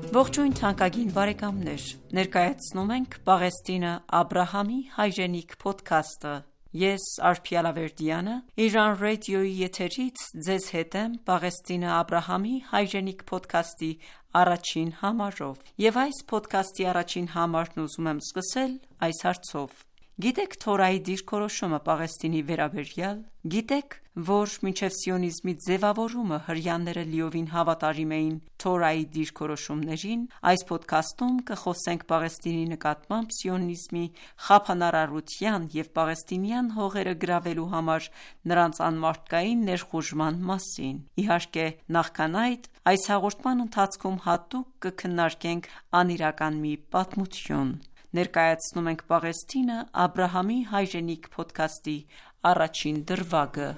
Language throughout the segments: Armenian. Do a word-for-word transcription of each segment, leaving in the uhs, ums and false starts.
Ողջույն թանկագին բարեկամներ, ներկայացնում ենք Պաղեստինը Աբրահամի հայրենիք փոդքասթը։ Ես Արփիե Լավերդյանը Իրան ռադիոյի եթերից ձեզ հետ եմ Պաղեստինը Աբրահամի հայրենիք փոդքասթի առաջին համարով։ Եվ այս փոդքասթի առաջին համարն ուզում եմ սկսել այս հարցով. Գիտեք Թորայի դիրքորոշումը Պաղեստինի վերաբերյալ։ Գիտեք, որ մինչև սիոնիզմի ձևավորումը հրեաները լիովին հավատարիմ էին Թորայի դիրքորոշումներին։ Այս փոդքասթում կխոսենք Պաղեստինի նկատմամբ սիոնիզմի խափանարարության և պաղեստինյան հողերը գրավելու համար նրանց անմարդկային ներխուժման մասին։ Իհարկե, նախքան այդ, այս հաղորդման ընթացքում հատուկ կքննարկենք անիրական մի պատմություն։ Ներկայացնում ենք Պաղեստինը Աբրահամի հայրենիք փոդքասթի առաջին դրվագը։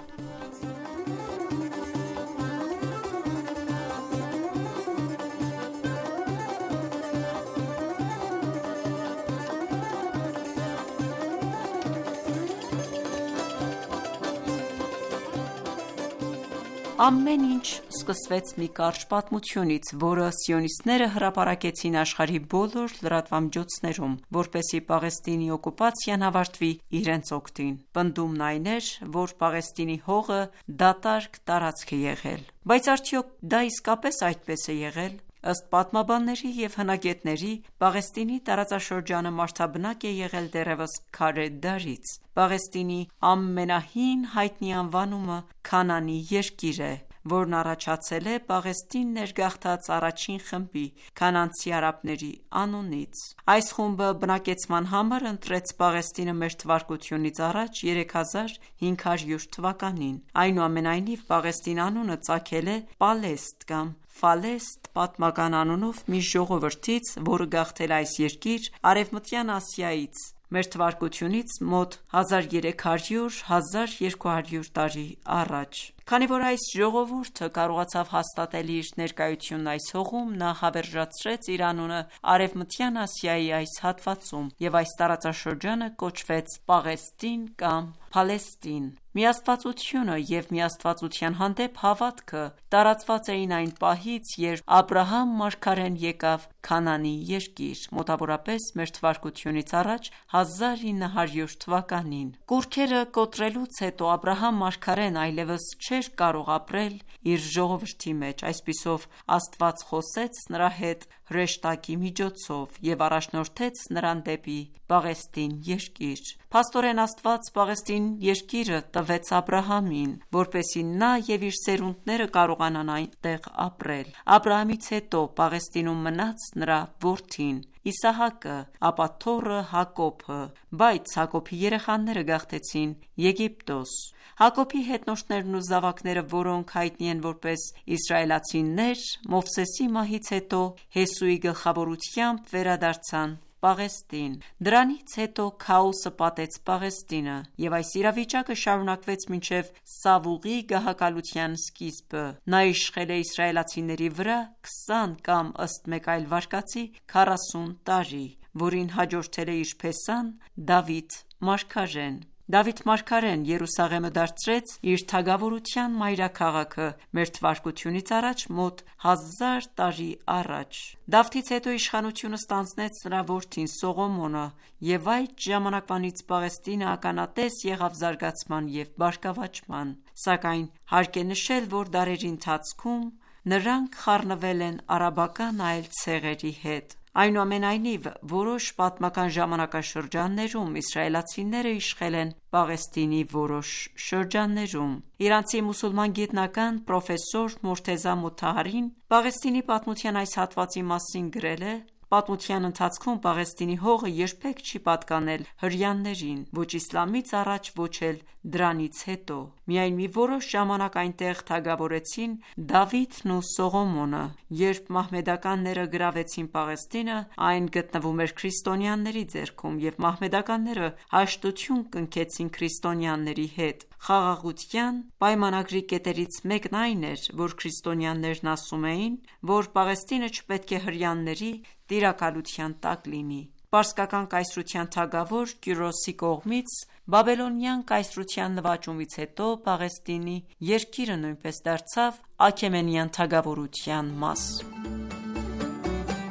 Ամեն ինչ սկսվեց մի կարճ պատմությունից, որը սիոնիստները հրապարակեցին աշխարհի բոլոր լրատվամիջոցներում, որպեսզի Պաղեստինի օկուպացիան ավարտվի իրենց օգտին։ Պնդումն այն էր, որ Պաղեստինի հողը դատարկ տարածք է եղել։ Բայց արդյոք դա իսկապես այդպես է եղել։ Ըստ պատմաբանների և հնագետների, Պաղեստինի տարածաշրջանը մարդաբնակ է եղել դեռևս քարե դարից։ Պաղեստինի ամենահին հայտնի անվանումը Քանանի երկիր է, որն առաջացել է Պաղեստին ներգաղթած առաջին խմբի՝ քանանցի արաբների անունից։ Այս խումբը բնակեցման համար ընտրեց Պաղեստինը մեր թվարկությունից առաջ երեք հազար հինգ հարյուր թվականին։ Այնուամենայնիվ, Պաղեստին անունը ծագել է Պալեստ կամ Ֆալեստ պատմական անունով մի ժողովրդից, որը գաղթել է այս երկիր Արևմտյան Ասիայից մեր թվարկությունից մոտ հազար երեք հարյուր - հազար երկու հարյուր տարի առաջ։ Քանի որ այս ժողովուրդը կարողացավ հաստատել իր ներկայությունն այս հողում, նա հավերժացրեց իր անունը Արևմտյան Ասիայի այս հատվածում, և այս տարածաշրջանը կոչվեց Պաղեստին կամ Փալեստին։ Միաստվածությունը և միաստվածության հանդեպ հավատքը տարածված էին այն պահից, երբ Աբրահամ մարգարեն եկավ Քանանի երկիր, մոտավորապես մեր թվարկությունից առաջ հազար ինը հարյուր թվականին։ Կուռքերը կոտրելուց հետո Աբրահամ մարգարեն այլևս չէր կարող ապրել իր ժողովրդի մեջ, այսպիսով Աստված խոսեց նրա հետ հրեշտակի միջոցով և առաջնորդեց նրան դեպի Պաղեստին երկիր։ Փաստորեն Աստված Պաղեստին երկիրը տվեց Աբրահամին, որպեսզի նա և իր սերունդները կարողանան այնտեղ ապրել։ Աբրահամից հետո Պաղեստինում մնաց նրա որդին Իսահակը, ապա թոռը Հակոբը, բայց Հակոբի երեխաները գաղթեցին Եգիպտոս։ Հակոբի հետնորդներն ու զավակները, որոնք հայտնի են որպես իսրայելացիներ, Մովսեսի մահից հետո Հեսուի գլխավորությամբ վերադարձան Պաղեստին։ Դրանից հետո քաոսը պատեց Պաղեստինը, և այս իրավիճակը շարունակվեց մինչև Սավուղի գահակալության սկիզբը։ Նա իշխել է իսրայելացիների վրա քսան կամ ըստ մեկ այլ վարկածի քառասուն տարի, որին հաջորդել է իր փեսան Դավիթ մարգարեն։ Դավիթ մարգարեն Երուսաղեմը դարձրեց իր թագավորության մայրաքաղաքը մեր թվարկությունից առաջ մոտ հազար տարի առաջ։ Դավթից հետո իշխանությունը ստանձնեց նրա որդին Սողոմոնը, և այդ ժամանակվանից Պաղեստինը ականատես եղավ զարգացման և բարգավաճման։ Սակայն հարկ է նշել, որ դարերի ընթացքում նրանք խառնվել են արաբական այլ ցեղերի հետ։ Այնուամենայնիվ, որոշ պատմական ժամանակաշրջաններում իսրայելացիները իշխել են Պաղեստինի որոշ շրջաններում։ Իրանցի մուսուլման գիտնական պրոֆեսոր Մորթեզա Մոթահարին Պաղեստինի պատմության այս հատվածի մասին գրել է. Պատմության ընթացքում Պաղեստինի հողը երբեք չի պատկանել հրեաներին, ոչ իսլամից առաջ, ոչ էլ դրանից հետո։ Միայն մի որոշ ժամանակ այնտեղ թագավորեցին Դավիթն ու Սողոմոնը։ Երբ մահմեդականները գրավեցին Պաղեստինը, այն գտնվում էր քրիստոնյաների ձեռքում, և մահմեդականները հաշտություն կնքեցին քրիստոնյաների հետ։ Խաղաղության պայմանագրի կետերից մեկն այն էր, որ քրիստոնյաներն ասում էին, որ Պաղեստինը չպետք է հրեաների տիրակալության տակ լինի։ Պարսկական կայսրության թագավոր Կյուրոսի կողմից Բաբելոնյան կայսրության նվաճումից հետո Պաղեստինի երկիրը նույնպես դարձավ Աքեմենյան թագավորության մաս։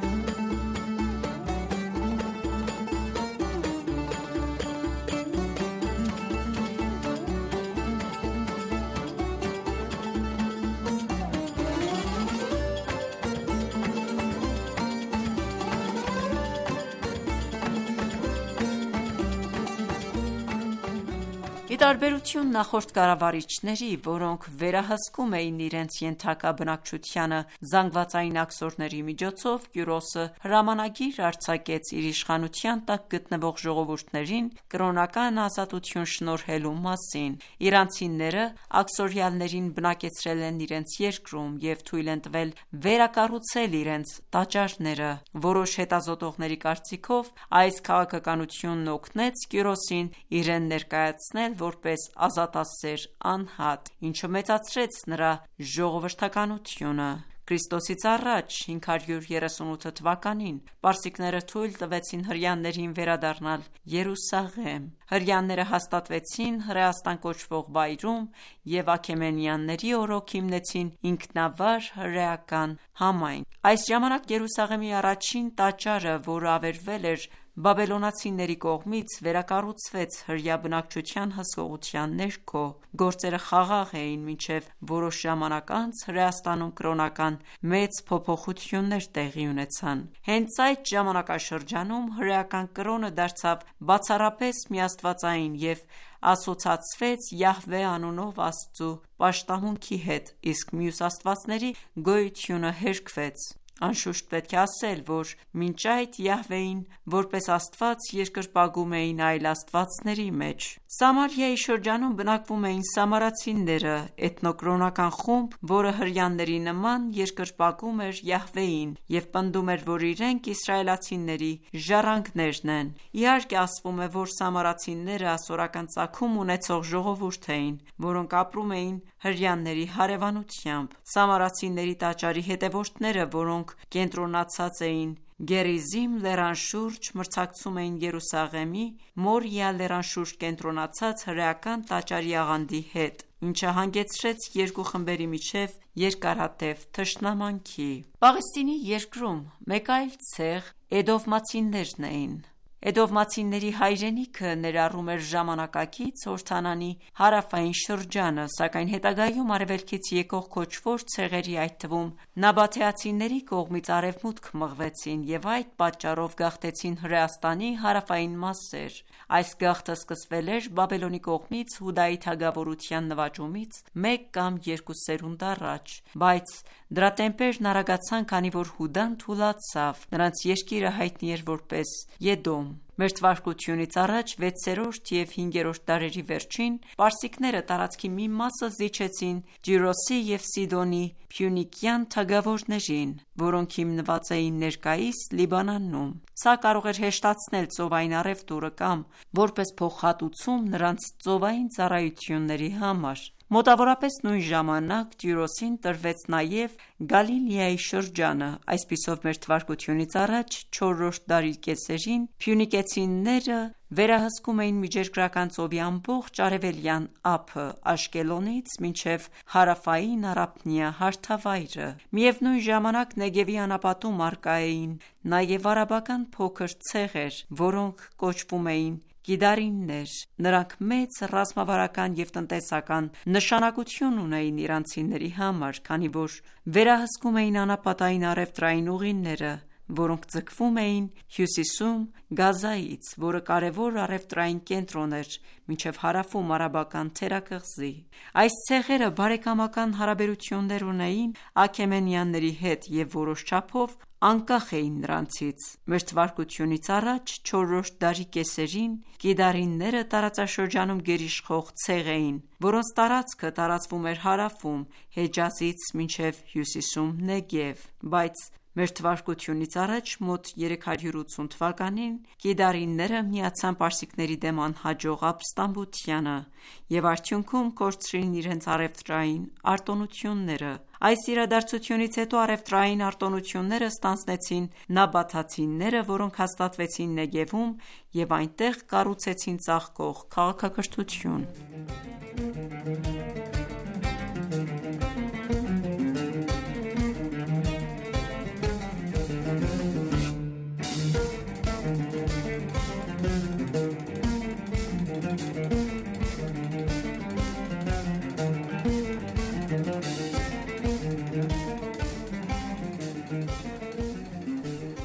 Ի տարբերություն նախորդ կառավարիչների, որոնք վերահսկում էին իրենց ենթակա բնակչությանը զանգվածային աքսորների միջոցով, Կյուրոսը հրամանագիր արձակեց իր իշխանության տակ գտնվող ժողովուրդներին կրոնական ազատություն շնորհելու մասին։ Իրանցիները աքսորյալներին բնակեցրել են իրենց երկրում և թույլ են տվել վերակառուցել իրենց տաճարները։ Որոշ հետազոտողների կարծիքով, այս քաղաքականությունն օգնեց Կյուրոսին իրեն ներկայացնել որպես ազատասեր անհատ, ինչը մեծացրեց նրա ժողովրդականությունը։ Քրիստոսից առաջ հինգ հարյուր երեսունութ թվականին պարսիկները թույլ տվեցին հրեաներին վերադառնալ Երուսաղեմ։ Հրեաները հաստատվեցին Հրեաստան կոչվող վայրում և Աքեմենյանների օրոք հիմնեցին ինքնավար հրեական համայնք։ Այս ժամանակ Երուսաղեմի առաջին տաճարը, որը ավերվել էր բաբելոնացիների կողմից, վերակառուցվեց հրեա բնակչության հսկողության ներքո։ Գործերը խաղաղ էին, մինչև որոշ ժամանակ անց Հրեաստանում կրոնական մեծ փոփոխություններ տեղի ունեցան։ Հենց այդ ժամանակաշրջանում հրեական կրոնը դարձավ բացառապես միաստվածային և ասոցացվեց Յահվե անունով Աստծու պաշտամունքի հետ, իսկ մյուս աստվածների գոյությունը հերքվեց։ Անշուշտ պետք է ասել, որ մինչ այդ Յահվեին որպես Աստված երկրպագում էին այլ աստվածների մեջ։ Սամարիայի շրջանում բնակվում էին սամարացիները, էթնոկրոնական խումբ, որը հրեաների նման երկրպագում էր Յահվեին և պնդում էր, որ իրենք իսրայելացիների ժառանգներն են։ Իհարկե, ասվում է, որ սամարացիները ասորական ծագում ունեցող ժողովուրդ էին, որոնք ապրում էին հրեաների հարևանությամբ։ Սամարացիների տաճարի հետևորդները, որոնք կենտրոնացած էին Գերիզիմ լեռան շուրջ, մրցակցում էին Երուսաղեմի Մորիա լեռան շուրջ կենտրոնացած հրեական տաճարի աղանդի հետ, ինչը հանգեցրեց երկու խմբերի միջև երկարատև թշնամանքի։ Պաղեստինի երկրում մեկ այլ ցեղ էդովմացիներն էին։ Էդովմացիների հայրենիքը ներառում էր ժամանակակից Հորդանանի հարավային շրջանը, սակայն հետագայում արևելքից եկող քոչվոր ցեղերի, այդ թվում նաբաթեացիների կողմից արևմուտք մղվեցին և այդ պատճառով գաղթեցին Հրեաստանի հարավային մասեր։ Այս գաղթը սկսվել էր Բաբելոնի կողմից Հուդայի թագավորության նվաճումից մեկ կամ երկու սերունդ առաջ, բայց դրա տեմպերն արագացան, քանի որ Հուդան թուլացավ։ Նրանց երկիրը հայտնի էր որպես Եդոմ։ Մերթվարկությունից առաջ վեցերորդ և հինգերորդ դարերի վերջին պարսիկները տարածքի մի մասը զիջեցին Տիրոսի և Սիդոնի փյունիկյան թագավորներին, որոնք հիմնված էին ներկայիս Լիբանանում։ Սա կարող էր հեշտացնել ծովային առևտուրը կամ որպես փոխհատուցում նրանց ծովային ծառայությունների համար։ Մոտավորապես նույն ժամանակ Տիրոսին տրվեց նաև Գալիլեայի շրջանը։ Այսպիսով մերթվարկությունից առաջ չորրորդ դարի կեսերին փյունիկեցիները վերահսկում էին Միջերկրական ծովի ամբողջ արևելյան ափը՝ Աշկելոնից մինչև հարավային Առափնյա հարթավայրը։ Միևնույն ժամանակ Նեգևի անապատում առկա էին նաև արաբական փոքր ցեղեր, որոնք կոչվում էին կիդարիններ։ Նրանք մեծ ռազմավարական և տնտեսական նշանակություն ունեին իրանցիների համար, քանի որ վերահսկում էին անապատային առևտրային ուղիները, որոնք ձգվում էին հյուսիսում Գազայից, որը կարևոր առևտրային կենտրոն էր մինչև հարավում Արաբական թերակղզի։ Այս ցեղերը բարեկամական հարաբերություններ ունեին Աքեմենյանների հետ և որոշ չափով անկախ էին նրանցից։ Մերթվարկությունից առաջ չորրորդ դարի կեսերին կիդարինները տարածաշրջանում գերիշխող ցեղ էին, որոնց տարածքը տարածվում էր հարավում Հեջազից մինչև հյուսիսում Նեգև, բայց մերթվարկությունից առաջ մոտ երեք հարյուր ութսուն թվականին կիդարինները միացան պարսիկների դեմ անհաջող ապստամբությանը և արդյունքում կորցրին իրենց առևտրային արտոնությունները։ Այս իրադարձությունից հետո առևտրային արտոնությունները ստանձնեցին նաբաթացիները, որոնք հաստատվեցին Նեգևում և այնտեղ կառուցեցին ծաղկող քաղաքակրթություն։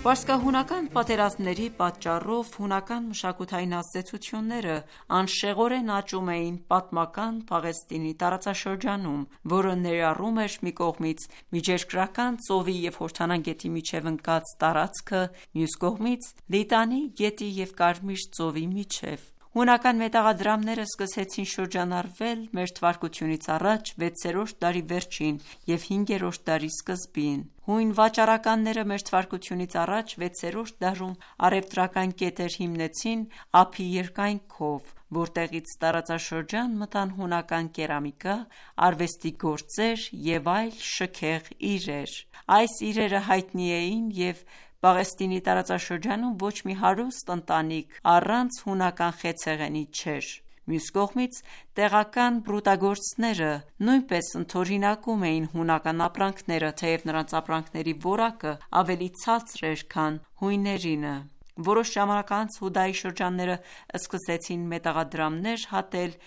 Պարսկահունական պատերազմների պատճառով հունական մշակութային ազդեցությունները անշեղորեն աճում էին պատմական Պաղեստինի տարածաշրջանում, որը ներառում էր մի կողմից Միջերկրական ծովի և Հորդանան գետի միջև ընկած տարածքը, մյուս կողմից Լիտանի գետի և Կարմիր ծովի միջև։ Հունական մետաղադրամները սկսեցին շրջանառվել մ.թ.ա. վեցերորդ դարի վերջին և հինգերորդ դարի սկզբին։ Հույն վաճառականները մ.թ.ա. վեցերորդ դարում առևտրական կետեր հիմնեցին ափի երկայնքով, որտեղից տարածաշրջան մտան հունական կերամիկա, արվեստի գործեր և այլ շքեղ իրեր։ Այս իրերը հայտնի էին և Պաղեստինի տարածաշրջանում ոչ մի հարուստ ընտանիք առանց հունական խեցեղենի չէր։ Մյուս կողմից, տեղական բրուտագործները նույնպես ընդօրինակում էին հունական ապրանքները, թեև նրանց ապրանքների որակը ավելի ցածր էր, քան հույներինը։ Որոշ ժամանակ անց Հուդայի շրջանները սկսեցին մետաղադրամներ հատել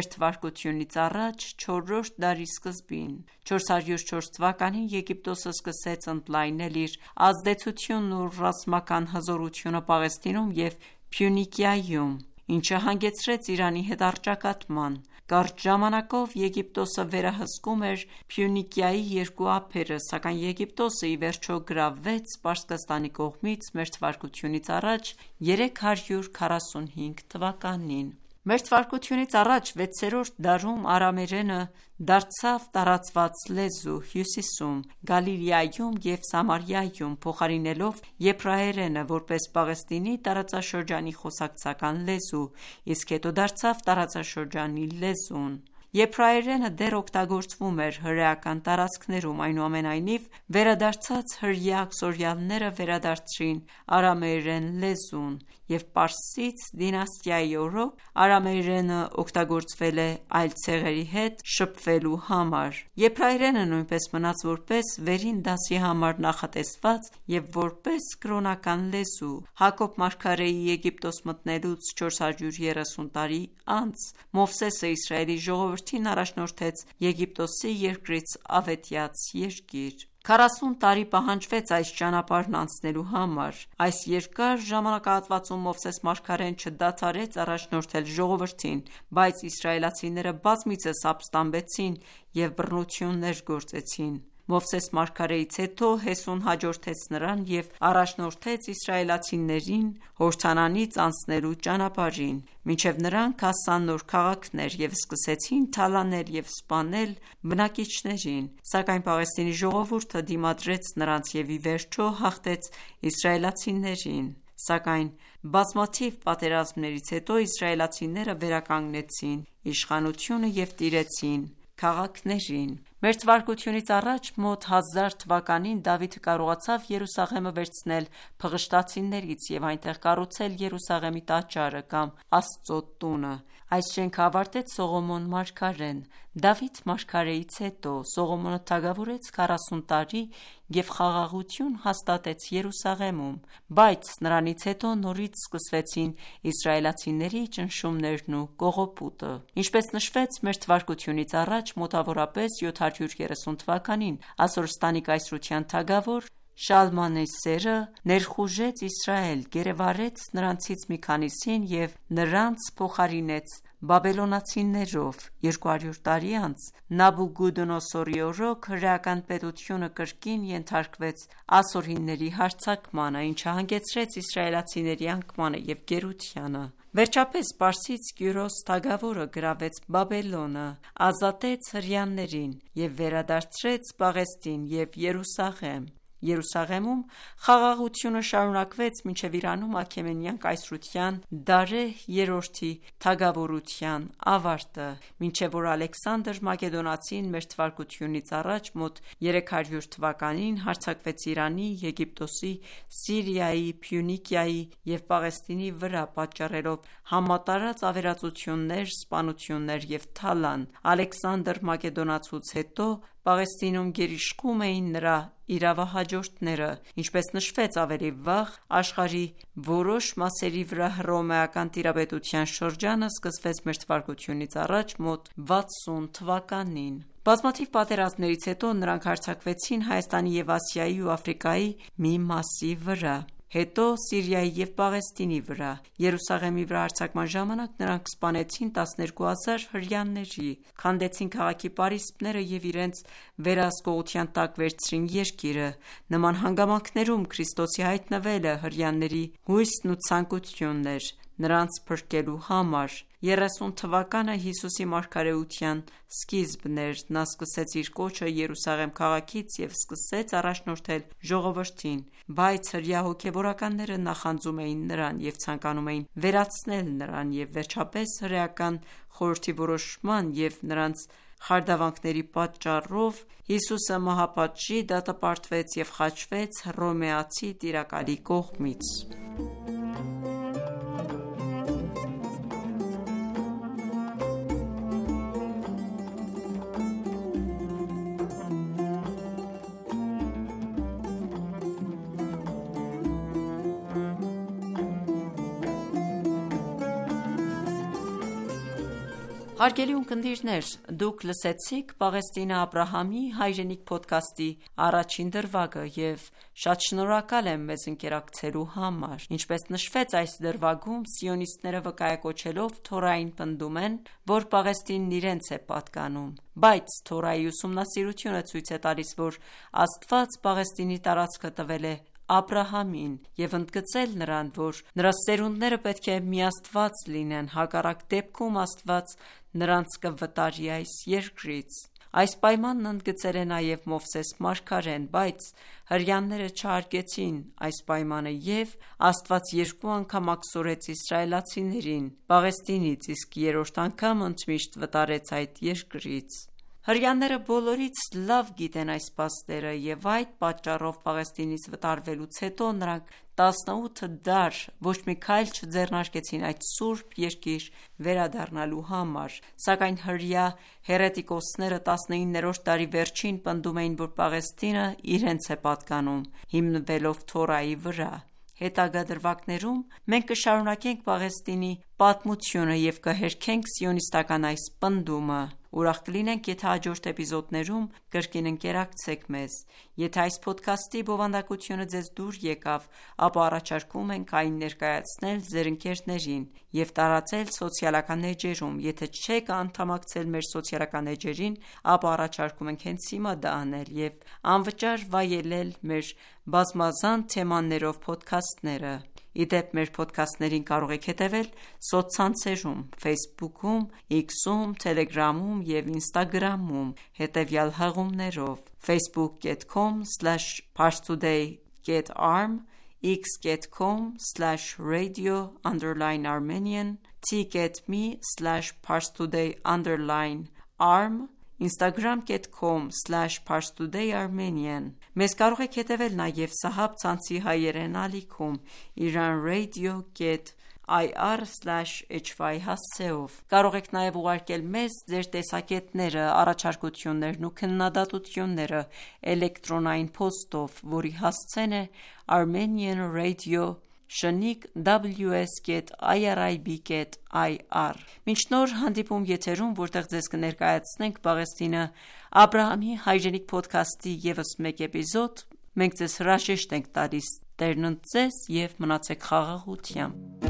մ.թ.ա. չորրորդ դարի սկզբին։ չորս հարյուր չորս թվականին Եգիպտոսը սկսեց ընդլայնել իր ազդեցությունն ու ռազմական հզորությունը Պաղեստինում և Փյունիկիայում, ինչը հանգեցրեց Իրանի հետ առճակատման։ Կարճ ժամանակով Եգիպտոսը վերահսկում էր Փյունիկիայի երկու ափերը, սակայն Եգիպտոսը ի վերջո գրավվեց Պարսկաստանի կողմից մ.թ.ա. երեք հարյուր քառասունհինգ թվականին։ Մ.թ.ա. վեցերորդ դարում արամերենը դարձավ տարածված լեզու Հյուսիսում, Գալիլեայում և Սամարիայում, փոխարինելով եբրայերենը, որպես Պաղեստինի տարածաշրջանի խոսակցական լեզու, իսկ հետո դարձավ տարածաշրջանի լեզուն։ Եբրայերենը դեռ օգտագործվում էր հրեական տարածքներում, այնուամենայնիվ, վերադարձած հրեա աքսորյալները վերադարձրին արամեերեն լեզուն, և Պարսից դինաստիայի օրոք արամեերենը օգտագործվել է այլ ցեղերի հետ շփվելու համար։ Եբրայերենը նույնպես մնաց որպես վերին դասի համար նախատեսված և որպես կրոնական լեզու։ Հակոբ մարգարեի Եգիպտոս մտնելուց չորս հարյուր երեսուն տարի անց Մովսեսը Իսրայելի ժողովրդին առաջնորդեց Եգիպտոսի երկրից ավետյաց երկիր։ Քառասուն տարի պահանջվեց այս ճանապարհն անցնելու համար։ Այս երկար ժամանակահատվածում Մովսես մարգարեն չդադարեց առաջնորդել ժողովրդին, բայց իսրայելացիները բազմիցս ապստամբեցին և բռնություններ գործեցին։ Մովսես մարգարեից հետո Հեսուն հաջորդեց նրան և առաջնորդեց իսրայելացիներին Հորդանանից անցնելու ճանապարհին, մինչև նրանք հասան նոր քաղաքներ և սկսեցին թալանել և սպանել բնակիչներին, սակայն Պաղեստինի ժողովուրդը դիմադրեց նրանց և ի վերջո հաղթեց իսրայելացիներին։ Սակայն բազմաթիվ պատերազմներից հետո իսրայելացիները վերականգնեցին իշխանությունը և տիրեցին քաղաքներին։ Մ.թ.ա. մոտ հազար թվականին Դավիթը կարողացավ Երուսաղեմը վերցնել փղշտացիներից և այնտեղ կառուցել Երուսաղեմի տաճարը կամ Աստծո տունը։ Այս շենքը ավարտեց Սողոմոն մարգարեն։ Դավիթ մարգարեից հետո Սողոմոնը թագավորեց քառասուն տարի և խաղաղություն հաստատեց Երուսաղեմում, բայց նրանից հետո նորից սկսվեցին իսրայելացիների ճնշումներն ու կողոպուտը։ Ինչպես նշվեց մ.թ.ա. մոտավորապես յոթ հարյուր երեսուն թվականին Ասորստանի կայսրության թագավոր Շալմանեսերը ներխուժեց Իսրայել, գերեվարեց նրանցից մի քանիսին և նրանց փոխարինեց բաբելոնացիներով։ Երկու հարյուր տարի անց Նաբուգուդոնոսորի օրոք հրեական պետությունը կրկին ենթարկվեց ասորիների հարձակմանը, ինչը հանգեցրեց իսրայելացիների անկմանը և գերությանը։ Վերջապես Պարսից Կյուրոս թագավորը գրավեց Բաբելոնը, ազատեց հրեաներին և վերադարձրեց Պաղեստին և Երուսաղեմ։ Երուսաղեմում խաղաղությունը շարունակվեց մինչև Իրանում Աքեմենյան կայսրության Դարեհ երրորդի թագավորության ավարտը, մինչև որ Ալեքսանդր Մակեդոնացին մ.թ.ա. մոտ երեք հարյուր թվականին հարձակվեց Իրանի, Եգիպտոսի, Սիրիայի, Փյունիկիայի և Պաղեստինի վրա, պատճառելով համատարած ավերածություններ, սպանություններ և թալան։ Ալեքսանդր Մակեդոնացուց հետո Պաղեստինում գերիշխում էին նրա իրավահաջորդները։ Ինչպես նշվեց ավելի վաղ, աշխարհի որոշ մասերի վրա հռոմեական տիրապետության շրջանը սկսվեց մ.թ.ա. մոտ վաթսուն թվականին։ Բազմաթիվ պատերազմներից հետո նրանք հարձակվեցին Հայաստանի և Ասիայի ու Աֆրիկայի մի մասի վրա։ հետո Սիրիայի և Պաղեստինի վրա։ Երուսաղեմի վրա հարձակման ժամանակ նրանք սպանեցին տասներկու հազար հրեաների, քանդեցին քաղաքի պարիսպները և իրենց վերահսկողության տակ վերցրին երկիրը։ Նման հանգամանքներում Քրիստոսի հայտնվելը հրեաների հույսն ու ցանկությունն էր նրանց փրկելու համար։ Երեսուն թվականը Հիսուսի մարգարեության սկիզբն էր։ Նա սկսեց իր կոչը Երուսաղեմ քաղաքից և սկսեց առաջնորդել ժողովրդին, բայց հրեա հոգևորականները նախանձում էին նրան և ցանկանում էին վերացնել նրան, և վերջապես հրեական խորհրդի որոշման և նրանց խարդավանքների պատճառով Հիսուսը մահապատժի դատապարտվեց և խաչվեց հռոմեացի տիրակալի կողմից։ Հարգելի ունկնդիրներ, դուք լսեցիք Պաղեստինը Աբրահամի հայրենիք փոդքասթի առաջին դրվագը և շատ շնորհակալ եմ մեզ ընկերակցելու համար։ Ինչպես նշվեց, այս դրվագում սիոնիստները վկայակոչելով Թորային պնդում են, որ Պաղեստինն իրենց է պատկանում, բայց Թորայի ուսումնասիրությունը ցույց է տալիս, որ Աստված Պաղեստինի տարածքը տվել է Աբրահամին և ընդգծել նրան, որ նրա սերունդները պետք է միաստված լինեն, հակառակ դեպքում Աստված նրանց կվտարի այս երկրից։ Այս պայմանն ընդգծել է նաև Մովսես մարգարեն, բայց հրեաները չհարգեցին այս պայմանը և Աստված երկու անգամ աքսորեց իսրայելացիներին Պաղեստինից, իսկ երրորդ անգամ ընդմիշտ վտարեց այդ երկրից։ Հրեաները բոլորից լավ գիտեն այս փաստերը և այդ պատճառով Պաղեստինից վտարվելուց հետո նրանք տասնութ դար ոչ մի քայլ չձեռնարկեցին այդ սուրբ երկիր վերադառնալու համար, սակայն հրեա հեռետիկոսները տասնիններորդ դարի վերջին պնդում էին, որ Պաղեստինը իրենց է պատկանում, հիմնվելով Թորայի վրա։ Հետագա դրվագներում մենք կշարունակենք Պաղեստինի պատմությունը և կհերքենք սիոնիստական այս պնդումը։ Ուրախ կլինենք, եթե հաջորդ էպիզոդներում կրկին ընկերակցեք մեզ։ Եթե այս փոդքասթի բովանդակությունը ձեզ դուր եկավ, ապա առաջարկում ենք այն ներկայացնել ձեր ընկերներին և տարածել սոցիալական էջերում։ Եթե չեք անդամակցել մեր սոցիալական էջերին, ապա առաջարկում ենք հենց հիմա դա անել և անվճար վայելել մեր բազմազան թեմաներով փոդքասթները։ Ի դեպ, մեր փոդքասթներին կարող եք հետևել սոցցանցերում՝ Facebook-ում, X-ում, Telegram-ում և Instagram-ում հետևյալ հղումներով՝ facebook dot com slash parstoday dot arm, x dot com slash radio underscore armenian, t.me slash parstoday underscore arm, instagram dot com slash parstoday armenian։ Մեզ կարող եք հետևել նաև Սահաբ ցանցի հայերեն ալիքում Iran radio dot ir slash hy հասցեով։ Կարող եք նաև ուղարկել մեզ ձեր տեսակետները, առաջարկություններն ու քննադատությունները էլեկտրոնային փոստով, որի հասցեն է Armenian Radio շնիկ ws dot irib dot ir։ Մինչ նոր հանդիպում եթերում, որտեղ ձեզ կներկայացնենք Պաղեստինը Աբրահամի հայրենիք փոդքասթի ևս մեկ էպիզոդ, մենք ձեզ հրաժեշտ ենք տալիս։ Տերն ընդ ձեզ և մնացեք խաղաղությամբ։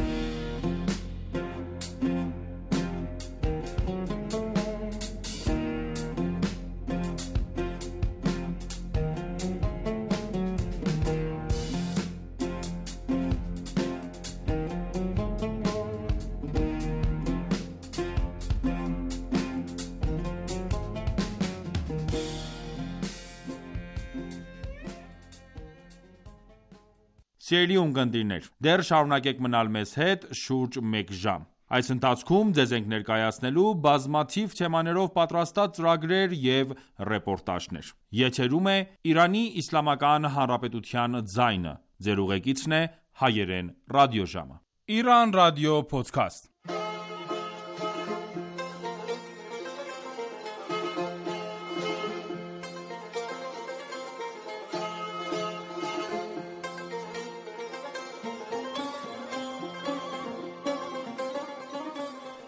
Սիրելի ունկնդիրներ, դեռ շարունակեք մնալ մեզ հետ շուրջ մեկ ժամ։ Այս ընթացքում ձեզ ենք ներկայացնելու բազմաթիվ թեմաներով պատրաստած ծրագրեր և ռեպորտաժներ։ Եթերում է Իրանի Իսլամական Հանրապետության ձայնը։ Ձեր ուղեկիցն է հայերեն ռադիոժամը։ Iran Radio Podcast։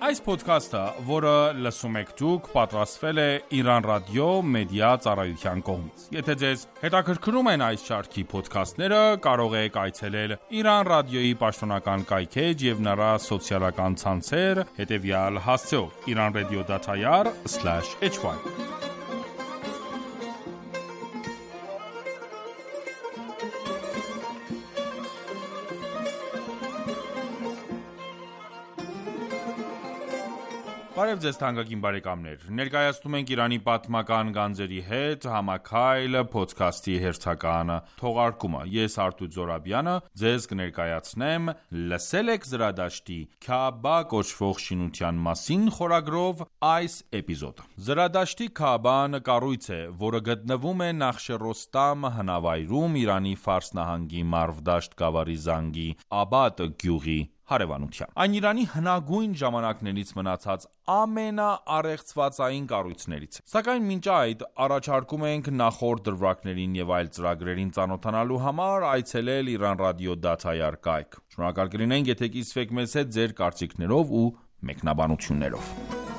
Այս ոդքասթը, որը լսում եք դուք, պատրաստվել է Իրան Ռադիո Մեդիա Ծառայության կողմից։ Եթե ձեզ հետաքրքրում են այս շարքի ոդքասթները, կարող եք այցելել Իրան Ռադիոյի պաշտոնական կայքէջ եւ նրա սոցիալական ցանցեր հետեւյալ հասցեով՝ iranradio.ir slash h y Բարև ձեզ թանկագին բարեկամներ, ներկայացնում ենք Իրանի պատմական գանձերի հետ համաքայլ փոդքասթի հերթական թողարկումը։ Ես Արտույտ Զորաբյանը ձեզ կներկայացնեմ «Լսել եք Զրադաշտի Քաաբա կոչվող շինության մասին» խորագրով այս էպիզոդը։ Զրադաշտի Քաաբան կառույց է, որը գտնվում է Նախշերոստամ հնավայրում Իրանի Ֆարս նահանգի Մարվդաշտ գավառի Զանգի Աբադ գյուղի հարևանությամբ։ Այն Իրանի հնագույն ժամանակներից մնացած ամենաառեղծվածային կառույցներից է։ Սակայն մինչ այդ առաջարկում ենք նախորդ դրվագներին եւ այլ ծրագրերին ծանոթանալու համար այցելել iranradio.ir կայք։ Շնորհակալ կլինենք, եթե կիսվեք մեզ հետ ձեր կարծիքներով ու մեկնաբանություններով։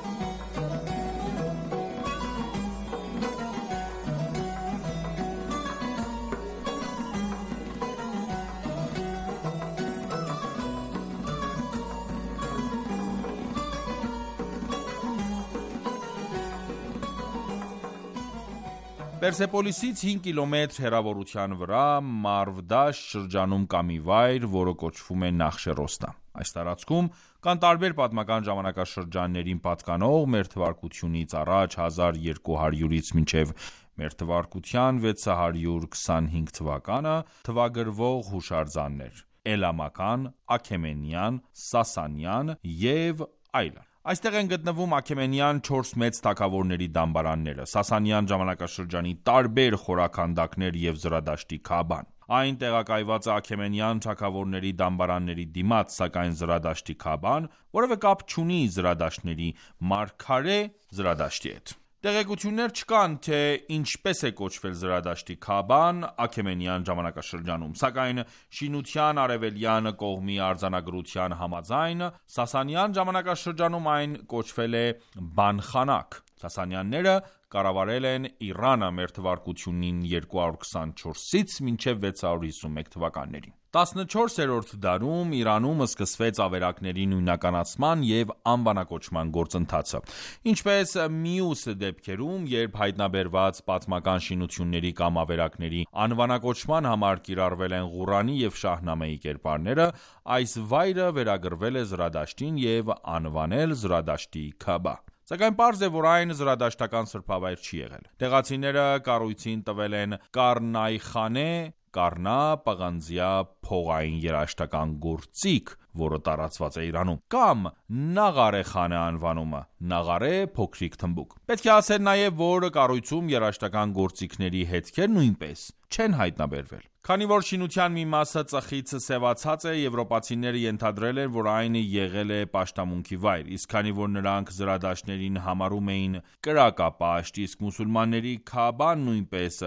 Պերսեպոլիսից հինգ կիլոմետր հեռավորության վրա Մարվդաշտ շրջանում կա մի վայր, որը կոչվում է Նախշերոստամ։ Այս տարածքում կան տարբեր պատմական ժամանակաշրջաններին պատկանող մերթվարկությունից առաջ հազար երկու հարյուրից մինչև մերթվարկության վեց հարյուր քսանհինգ թվականը թվագրվող հուշարձաններ՝ Էլամական, Աքեմենյան, Սասանյան եւ այլն։ Այստեղ են գտնվում աքեմենյան չորս մեծ թագավորների դամբարանները, Սասանյան ժամանակաշրջանի տարբեր խորաքանդակներ եւ Զրադաշտի Քաաբան։ Այն տեղակայված է աքեմենյան թագավորների դամբարանների դիմաց, սակայն Զրադաշտի Քաաբան որևէ կապ չունի Զրադաշտների մարգարե Զրադաշտի հետ։ Տեղեկություններ չկան, թե ինչպես է կոչվել Զրադաշտի Քաաբան Աքեմենյան ժամանակաշրջանում, սակայն շինության արևելյան կողմի արձանագրության համաձայն Սասանյան ժամանակաշրջանում այն կոչվել է Բանխանակ։ Սասանյանները կառավարել են Իրանը մերթվարկությունին երկու հարյուր քսանչորսից մինչև վեց հարյուր հիսունմեկ թվականներին։ տասնչորսերորդ դարում Իրանում սկսվեց ավերակների նույնականացման և անվանակոչման գործընթացը։ Ինչպես մյուս դեպքերում, երբ հայտնաբերված պատմական շինությունների կամ ավերակների անվանակոչման համար կիրառվել են Ղուրանի և Շահնամեի կերպարները, այս վայրը վերագրվել է Զրադաշտին և անվանել Զրադաշտի Քաաբա։ Սակայն պարզ է, որ այն զրադաշտական սրբավայր չի եղել։ Տեղացիները կառույցին տվել են Կարնայխանե, Կառնա, պղնձյա, փողային երաժշտական գործիք, որը տարածված է Իրանում, կամ Նաղարե խանե անվանումը, Նաղարե փոքրիկ թմբուկ։ Պետք է ասել նաև, որ կառույցում երաժշտական գործիքների հետքեր նույնպես չեն հայտնաբերվել։ Քանի որ շինության մի մասը ծխից սևացած է, եվրոպացիները ենթադրել են, որ այն եղել է պաշտամունքի վայր, իսկ քանի որ նրանք զրադաշտներին համարում էին կրակապաշտ, իսկ մուսուլմանների Քաաբան նույնպես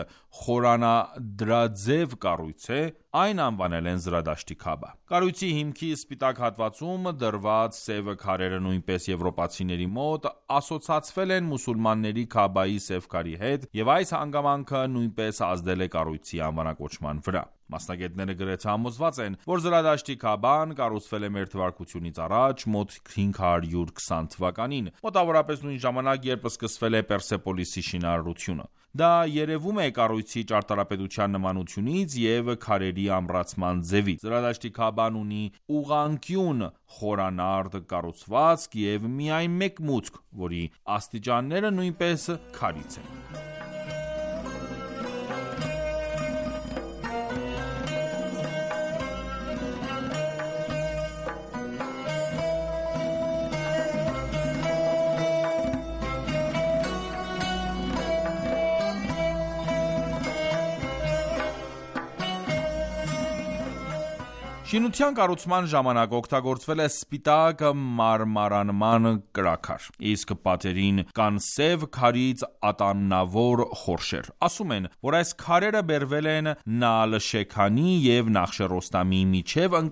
խորանադրաձև կառույց է, այն անվանել են Զրադաշտի Քաաբա։ Կառույցի հիմքի սպիտակ հատվածում դրված սև քարերը նույնպես եվրոպացիների մոտ ասոցացվել են մուսուլմանների Քաաբայի սև քարի հետ, եւ այս հանգամանքը նույնպես ազդել է կառույցի անվանակոչման վրա։ Մասնագետները գրեթե համոզված են, որ Զրադաշտի Քաաբան կառուցվել է մերթվարկությունից առաջ մոտ հինգ հարյուր քսան թվականին, մոտավորապես նույն ժամանակ, երբ սկսվել է Պերսեպոլիսի շինարարությունը։ Դա երևում է կառույցի ճարտարապետության նմանությունից եւ քարերի ամրացման ձևից։ Զրադաշտի Քաաբան ունի ուղղանկյուն խորանարդ կառուցվածք եւ միայն մեկ մուտք, որի աստիճանները նույնպես քարից են։ Շինության կառուցման ժամանակ օգտագործվել է սպիտակ մարմարանման կրաքար, իսկ պատերին կան սև քարից ատամնավոր խորշեր։ Ասում են, որ այս քարերը բերվել են Նալշեքանի և Նախշերոստամի միջև ընկած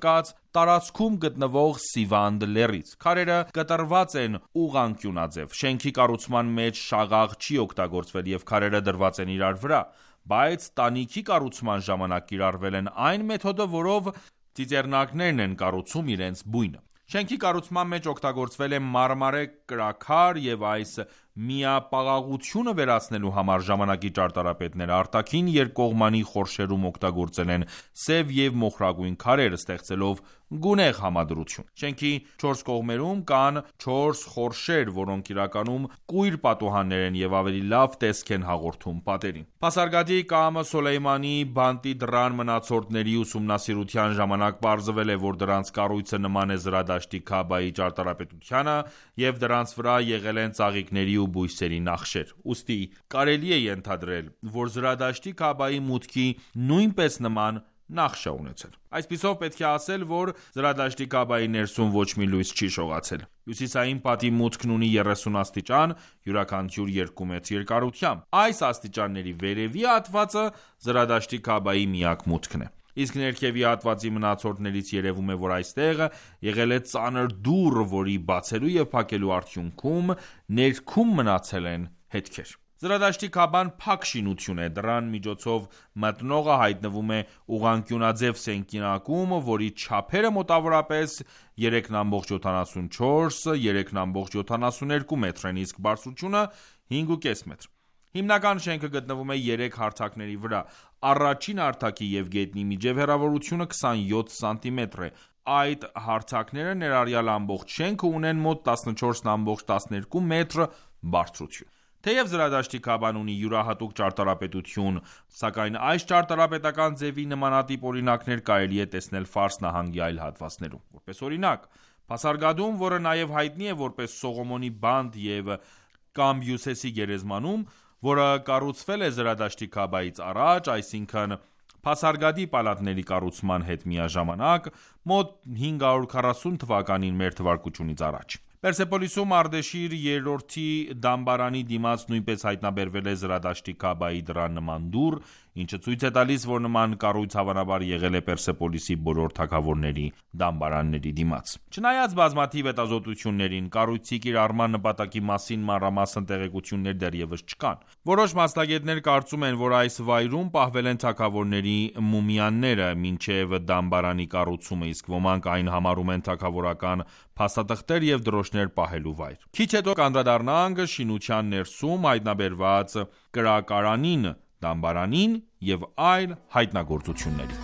տարածքում գտնվող Սիվանդ լեռից։ Քարերը կտրված են ուղղանկյունաձև։ Շենքի կառուցման մեջ շաղաղ չի օգտագործվել և քարերը դրված են իրար վրա, բայց տանիքի կառուցման ժամանակ կիրառվել են այն մեթոդը, որով ծիծեռնակներն են կառուցում իրենց բույնը։ Շենքի կառուցման մեջ օգտագործվել է մարմարե կրաքար և այս միապաղաղությունը վերացնելու համար ժամանակի ճարտարապետները արտաքին երկկողմանի խորշերում օգտագործել են սև և մոխրագույն քարեր, ստեղծելով գունեղ համադրություն։ Շենքի չորս կողմերում կան չորս խորշեր, որոնք իրականում կույր պատուհաններ են և ավելի լավ տեսք են հաղորդում պատերին։ Փասարգադի կամ Սոլեյմանի բանտի դռան մնացորդների ուսումնասիրության ժամանակ պարզվել է, որ դրանց կառույցը նման է Զրադաշտի Քաաբայի ճարտարապետությանը և դրանց վրա եղել են ծաղիկների ու բույսերի նախշեր։ Ուստի կարելի է ենթադրել, որ Զրադաշտի Քաաբայի մուտքի նույնպես նման նախշ է ունեցել։ Այսպիսով պետք է ասել, որ Զրադաշտի Քաաբայի ներսում ոչ մի լույս չի շողացել։ Հյուսիսային պատի մուտքն ունի երեսուն աստիճան, յուրաքանչյուր երկու մետր երկարությամբ։ Այս աստիճանների վերևի հատվածը Զրադաշտի Քաաբայի միակ մուտքն է։ Իսկ ներքևի հատվածի մնացորդներից երևում է, որ այստեղ եղել է ծանր դուռ, որի բացելու և փակելու արդյունքում ներքում մնացել են հետքեր։ Զրադաշտի Քաաբան փակ շինություն է, դռան միջոցով մտնողը հայտնվում է ուղղանկյունաձև սենյակում, որի չափերը մոտավորապես երեք կողմը յոթանասունչորս - երեք կողմը յոթանասուներկու մետր են, իսկ բարձրությունը հինգ կողմը պենս մետր։ Հիմնական շենքը գտնվում է երեք հարթակների վրա։ Առաջին հարթակի և գետնի միջև հեռավորությունը քսանյոթ սանտիմետր է։ Այդ հարթակները ներառյալ ամբողջ շենքը ունեն մոտ տասնչորս կողմը տասներկու մետր բարձրություն։ Թեև Զրադաշտի Քաաբան ունի յուրահատուկ ճարտարապետություն, սակայն այս ճարտարապետական ձևի նմանատիպ օրինակներ կարելի է տեսնել Ֆարս նահանգի այլ հատվածներում։ Որպես օրինակ, Փասարգադում, որը նաև հայտնի է որպես Սողոմոնի բանտ և Կամբյուսեսի գերեզմանում, որը կառուցվել է Զրադաշտի Քաաբայից առաջ, այսինքն Փասարգադի պալատների կառուցման հետ միաժամանակ, մոտ հինգ հարյուր քառասուն թվականին մեր թվարկությունից առաջ։ Պերսեպոլիսում Արդեշիր երրորդի դամբարանի դիմաց նույնպես հայտնաբերվել է Զրադաշտի Քաաբայի դռան նման դուռ, ինչը ցույց է տալիս, որ նման կառույց հավանաբար եղել է Պերսեպոլիսի բոլոր թագավորների դամբարանների դիմաց։ Չնայած բազմաթիվ հետազոտություններին, կառույցի կիրառման նպատակի մասին մանրամասն տեղեկություններ դեռևս չկան։ Որոշ մասնագետներ կարծում են, որ այս վայրում պահվել են թագավորների մումիաները մինչև դամբարանի կառուցումը, իսկ ոմանք այն համարում են թագավորական փաստաթղթեր և դրոշներ պահելու վայր։ Քիչ հետո կանդրադառնանք շինության ներսում հայտնաբերված կրակարանին, դամբարանին և այլ հայտնագործություններին։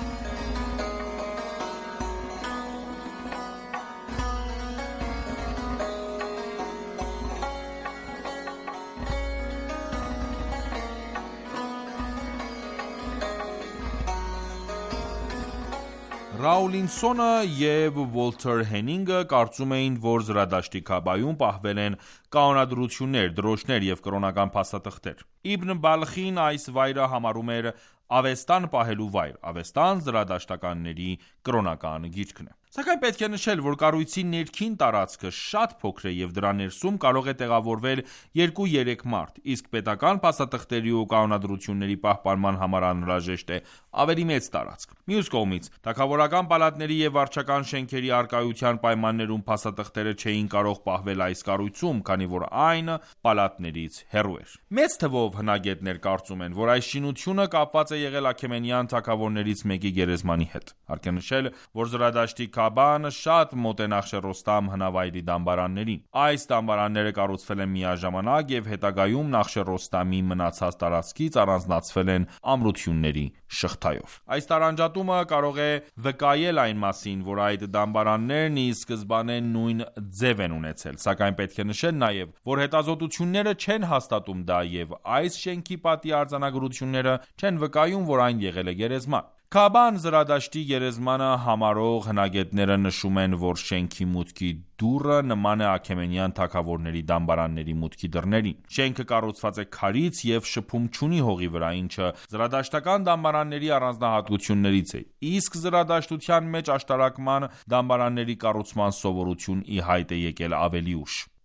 Ռաուլինսոնը և Վոլթեր Հենինգը կարծում էին, որ Զրադաշտի Քաաբայում պահվել են կանոնադրություններ, դրոշներ և կրոնական փաստաթղթեր։ Իբն Բալխին այս վայրը համարում էր Ավեստան պահելու վայր։ Ավեստան զրադաշտականների կրոնական գիրքն է։ Սակայն պետք է նշել, որ կառույցի ներքին տարածքը շատ փոքր է և դրա ներսում կարող է տեղավորվել երկու-երեք մարդ, իսկ պետական փաստաթղթերի ու կանոնադրությունների պահպանման համար անհրաժեշտ է ավելի մեծ տարածք։ Մյուս կողմից, թագավորական պալատների և վարչական շենքերի առկայության պայմաններում փաստաթղթերը չէին կարող պահվել այս կառույցում, քանի որ այն պալատներից հեռու էր։ Մեծ թվով հնագետներ կարծում են, որ այս շինությունը կապված է եղել Աքեմենյան թագավորներից մեկի գերեզմանի հետ։ Հարկ է նշել, որ Զրադաշտի Քաաբան շատ մոտ է Նախշերոստամ հնավայրի դամբարաններին։ Այս դամբարանները կառուցվել են միաժամանակ և հետագայում Նախշերոստամի մնացած տարածքից առանձնացվել են ամրությունների շղթայով։ Այս տարանջատումը կարող է վկայել այն մասին, որ այդ դամբարաններն ի սկզբանե նույն ձև են ունեցել, սակայն պետք է նշել նաև, որ հետազոտությունները չեն հաստատում դա և այս շենքի պատի արձանագրությունները չեն վկայում, որ այն եղել է գերեզման։ Քաաբան Զրադաշտի գերեզմանը համարող հնագետները նշում են, որ շենքի մուտքի դուռը նման է Աքեմենյան թագավորների դամբարանների մուտքի դռներին։ Շենքը կառուցված է քարից և շփում չունի հողի վրա, ինչը զրադաշտական դամբարանների առանձնահատկություններից է, իսկ զրադաշտության մեջ աշտարակման դամբարանների կառուցման սովորություն ի հայտ է եկել ավելի ուշ։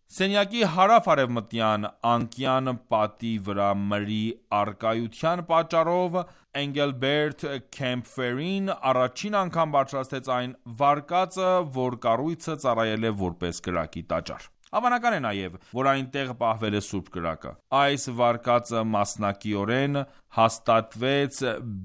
Սենյակի հարավ-արևմտյան անկյան պատի վրա մրի առկայության պատճառով Engelbert Kempferին առաջին անգամ բարձրացրեց այն վարկածը, որ կառույցը ծառայել է որպես կրակի տաճար։ Հավանական է նաև, որ այնտեղ պահվել է սուրբ կրակը։ Այս վարկածը մասնակիորեն հաստատվեց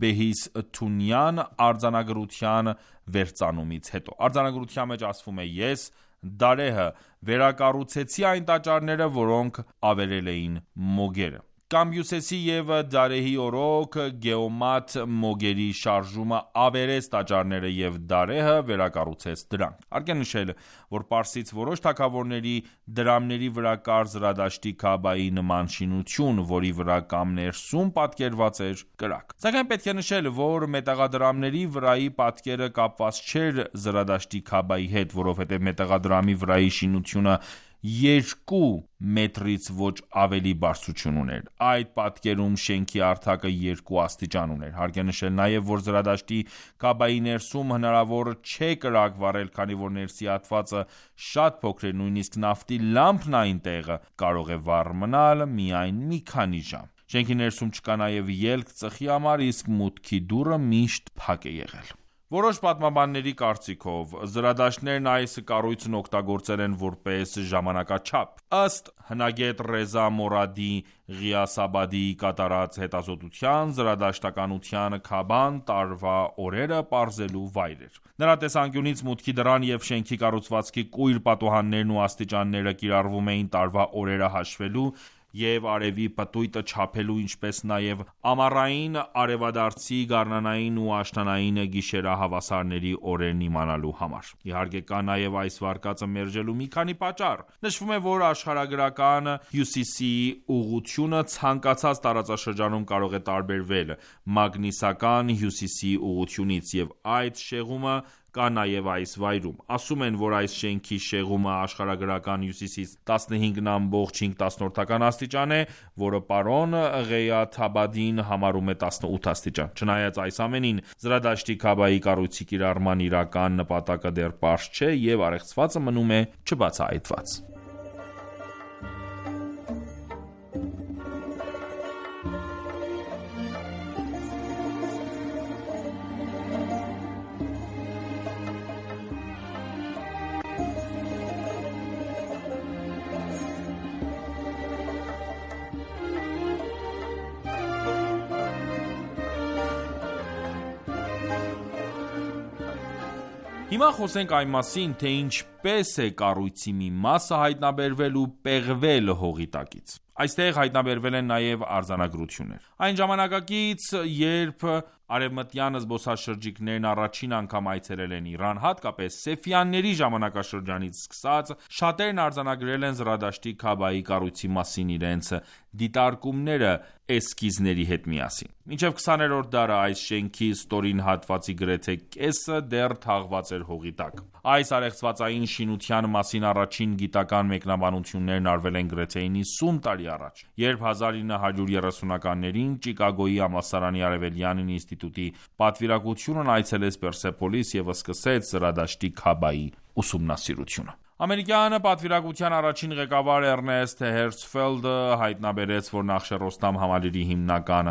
Բեհիսթունյան արձանագրության վերծանումից հետո։ Արձանագրության մեջ ասվում է. «Ես Դարեհը վերակառուցեցի այն տաճարները, որոնք ավերել էին մոգերը»։ Կամբյուսեսի և Դարեհի օրոք Գեոմատ մոգերի շարժումը ավերեց տաճարները և Դարեհը վերակառուցեց դրանք։ Հարկ է նշել, որ Պարսից որոշ թագավորների դրամների վրա կար Զրադաշտի Քաաբայի նման շինություն, որի վրա կամ ներսում պատկերված էր կրակ։ Սակայն պետք է նշել, որ մետաղադրամների վրայի պատկերը կապված չէր Զրադաշտի Քաաբայի հետ, որովհետև մետաղադրամի վրայի շինությունը երկու մետրից ոչ ավելի բարձրություն ուներ։ Այդ պատկերում շենքի հարթակը երկու աստիճան ուներ։ Հարկ է նշել նաև, որ Զրադաշտի Քաաբայի ներսում հնարավոր չէ կրակ վառել, քանի որ ներսի հատվածը շատ փոքր է, նույնիսկ նավթի լամպն այնտեղ կարող է վառ մնալ միայն մի քանի ժամ։ Շենքի ներսում չկա նաև ելք ծխի համար, իսկ մուտքի դուռը միշտ փակ է եղել։ Որոշ պատմաբանների կարծիքով զրադաշտներն այս կառույցն օգտագործել են որպես ժամանակաչափ։ Ըստ հնագետ Ռեզա Մորադի Ղիասաբադիի կատարած հետազոտության, զրադաշտականության Քաաբան տարվա օրերը պարզելու վայր էր։ Նրա տեսանկյունից մուտքի դռան և շենքի կառուցվածքի կույր պատուհաններն ու աստիճանները կիրառվում էին տարվա օրերը հաշվելու և արևի պտույտը չափելու, ինչպես նաև ամառային, արևադարձի, գարնանային ու աշնանային գիշերահավասարների օրերն իմանալու համար։ Իհարկե կա նաև այս վարկածը մերժելու մի քանի պատճառ։ Նշվում է, որ աշխարհագրական հյուսիսի ուղղությունը ցանկացած տարածաշրջանում կարող է տարբերվել մագնիսական հյուսիսի ուղղությունից, և այդ շեղումը կա նաև այս վայրում։ Ասում են, որ այս շենքի շեղումը աշխարհագրական հյուսիսից տասնհինգ ամբողջ հինգ աստիճան է, որը պարոն Ղեյաթաբադին համարում է տասնութ աստիճան։ Չնայած այս ամենին, Զրադաշտի Քաաբայի կառույցի կիրառման իրական նպատակը դեռ պարզ չէ և առեղծվածը մնում է չբացահայտված։ Հիմա խոսենք այն մասին, թե ինչպես է կառույցի մի մասը հայտնաբերվել ու պեղվել հողի տակից։ Այստեղ հայտնաբերվել են նաև արձանագրություններ։ Այն ժամանակակից, երբ արևմտյան զբոսաշրջիկներն առաջին անգամ այցելել են Իրան, հատկապես Սեֆյանների ժամանակաշրջանից սկսած, շատերն արձանագրել են Զրադաշտի Քաաբայի կառույցի մասին իրենց դիտարկումները էսքիզների հետ միասին։ Մինչև քսաներորդ դարը այս շենքի ստորին հատվածի գրեթե կեսը դեռ թաղված էր հողի տակ։ Այս առեղծվածային շինության մասին առաջին գիտական մեկնաբանություններն արվել են գրեթե իննսուն տարի առաջ, երբ հազար ինը հարյուր երեսունականներին Չիկագոյի համալսարանի Արևելյան ինստիտուտի պատվիրակությունն այցելեց Պերսեպոլիս և սկսեց Զրադաշտի Քաաբայի ուսումնասիրությունը։ Ամերիկյան պատվիրակության առաջին ղեկավար Էրնեստ Հերցֆելդը հայտնաբերեց, որ Նախշերոստամ համալիրի հիմնական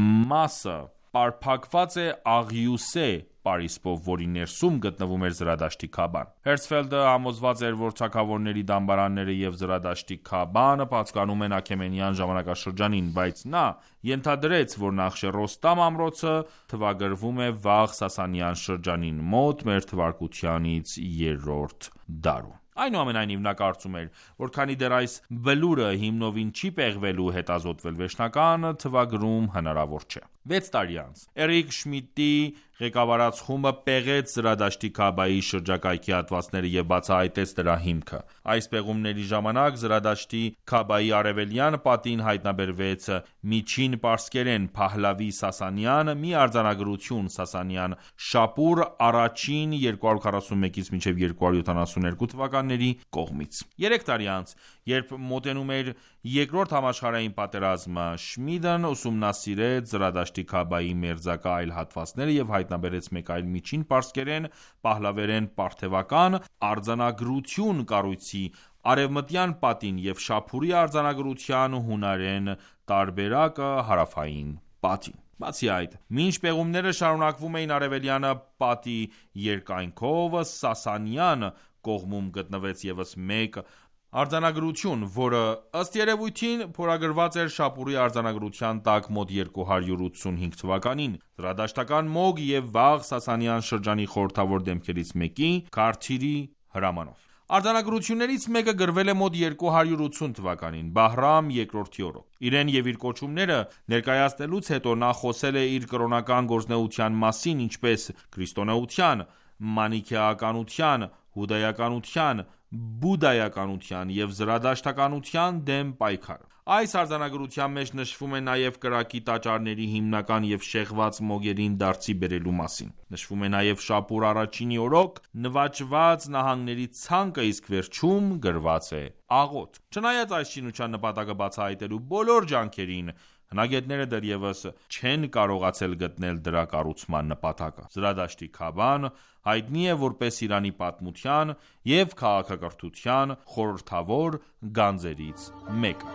մասը պարփակված է աղյուսե պարիսպով, որի ներսում գտնվում էր Զրադաշտի Քաաբան։ Հերցֆելդը համոզված էր, որ թագավորների դամբարանները և Զրադաշտի Քաաբան պատկանում են Աքեմենյան ժամանակաշրջանին, բայց նա ենթադրեց, որ Նախշերոստամ ամրոցը թվագրվում է վաղ Սասանյան շրջանին, մոտ մեր թվարկությունից երրորդ դարում։ Այնուամենայնիվ նա կարծում էր, որ քանի դեռ այս բլուրը հիմնովին չի պեղվել ու հետազոտվել, վերջնական թվագրում հնարավոր չէ։ Վեց տարի անց Էրիկ Շմիդտի ղեկավարած խումբը պեղեց Զրադաշտի Քաաբայի շրջակայքի հատվածները և բացահայտեց դրա հիմքը։ Այս պեղումների ժամանակ Զրադաշտի Քաաբայի արևելյան պատին հայտնաբերվեց միջին պարսկերեն Փահլավի Սասանյան մի արձանագրություն Սասանյան Շապուր առաջին երկու հարյուր քառասունմեկից մինչև երկու հարյուր յոթանասունհինգ թվականների կողմից։ Երեք տարի անց, երբ մոտենում էր երկրորդ համաշխարհային պատերազմը, Շմիդն ուսումնասիրեց Զրադաշտի Զրադաշտի Քաբայի մերձակա այլ հատվածները և հայտնաբերեց մեկ այլ միջին պարսկերեն, պահլավերեն պարթևական արձանագրություն կառույցի արևմտյան պատին և շափուրի արձանագրության հունարեն տարբերակը հարավային պատին։ Բացի այդ, մինչ պեղումները շարունակվում էին արևելյան պատի երկայնքով, Սասանյան կողմում գտնվեց ևս մեկ արձանագրություն, որը ըստ երևույթին փորագրված էր շապուրի արձանագրության տակ մոտ երկու հարյուր ութսունհինգ թվականին, զրադաշտական Մոգ և վաղ Սասանյան շրջանի խորհրդավոր դեմքերից մեկի՝ Քարթիրի հրամանով։ Արձանագրություններից մեկը գրվել է մոտ երկու հարյուր ութսուն թվականին, Բահրամ երկրորդի օրոք։ Իրեն և իր կոչումները ներկայացնելուց հետո նա խոսել է իր կրոնական գործունեության մասին, ինչպես քրիստոնեության, մանիքեականության, հուդայականության, բուդդայականության և զրադաշտականության դեմ պայքարը։ Այս արձանագրության մեջ նշվում է նաև կրակի տաճարների հիմնական և շեղված մոգերին դարձի բերելու մասին։ Նշվում է նաև Շապուր առաջինի օրոք նվաճված նահանգների ցանկը, իսկ վերջում գրված է աղոթ։ Չնայած այս շինության նպատակը բացահայտելու բոլոր ջանքերին, հնագետները դեռևս չեն կարողացել գտնել դրա կառուցման նպատակը։ Զրադաշտի Քաբան հայտնի է որպես Իրանի պատմության և քաղաքակրթության խորհրդավոր գանձերից մեկը։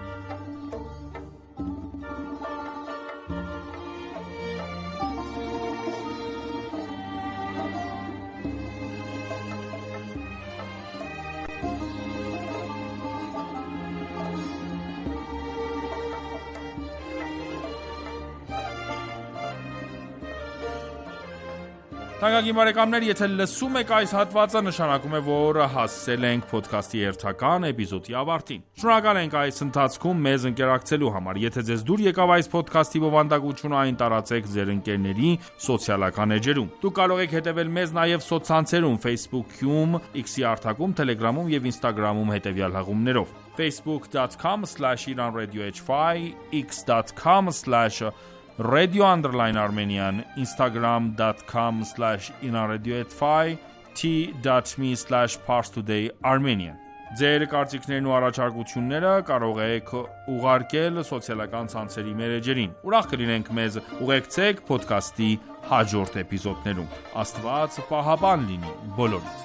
Թանկագին բարեկամներ, եթե լսում եք այս հատվածը, նշանակում է, որ հասել ենք փոդքասթի հերթական էպիզոդի ավարտին։ Շնորհակալ ենք այս ընթացքում մեզ ընկերակցելու համար։ Եթե ձեզ դուր եկավ այս փոդքասթի բովանդակությունը, այն տարածեք ձեր ընկերների սոցիալական էջերում։ Դուք կարող եք հետևել մեզ նաև սոցցանցերում՝ Facebook-ում, X-ի հարթակում, Telegram-ում և Instagram-ում հետևյալ հղումներով՝ facebook dot com slash iran radio h five, x dot com slash radio underline armenian, instagram dot com slash iran radio h five, t dot m e slash parstoday armenian։ Ձեր կարծիքներն ու առաջարկությունները կարող եք ուղարկել սոցիալական ցանցերի մեր էջերին։ Ուրախ կլինենք մեզ ուղեկցեք փոդքասթի հաջորդ էպիզոդներում։ Աստված պահապան լինի բոլորիդ։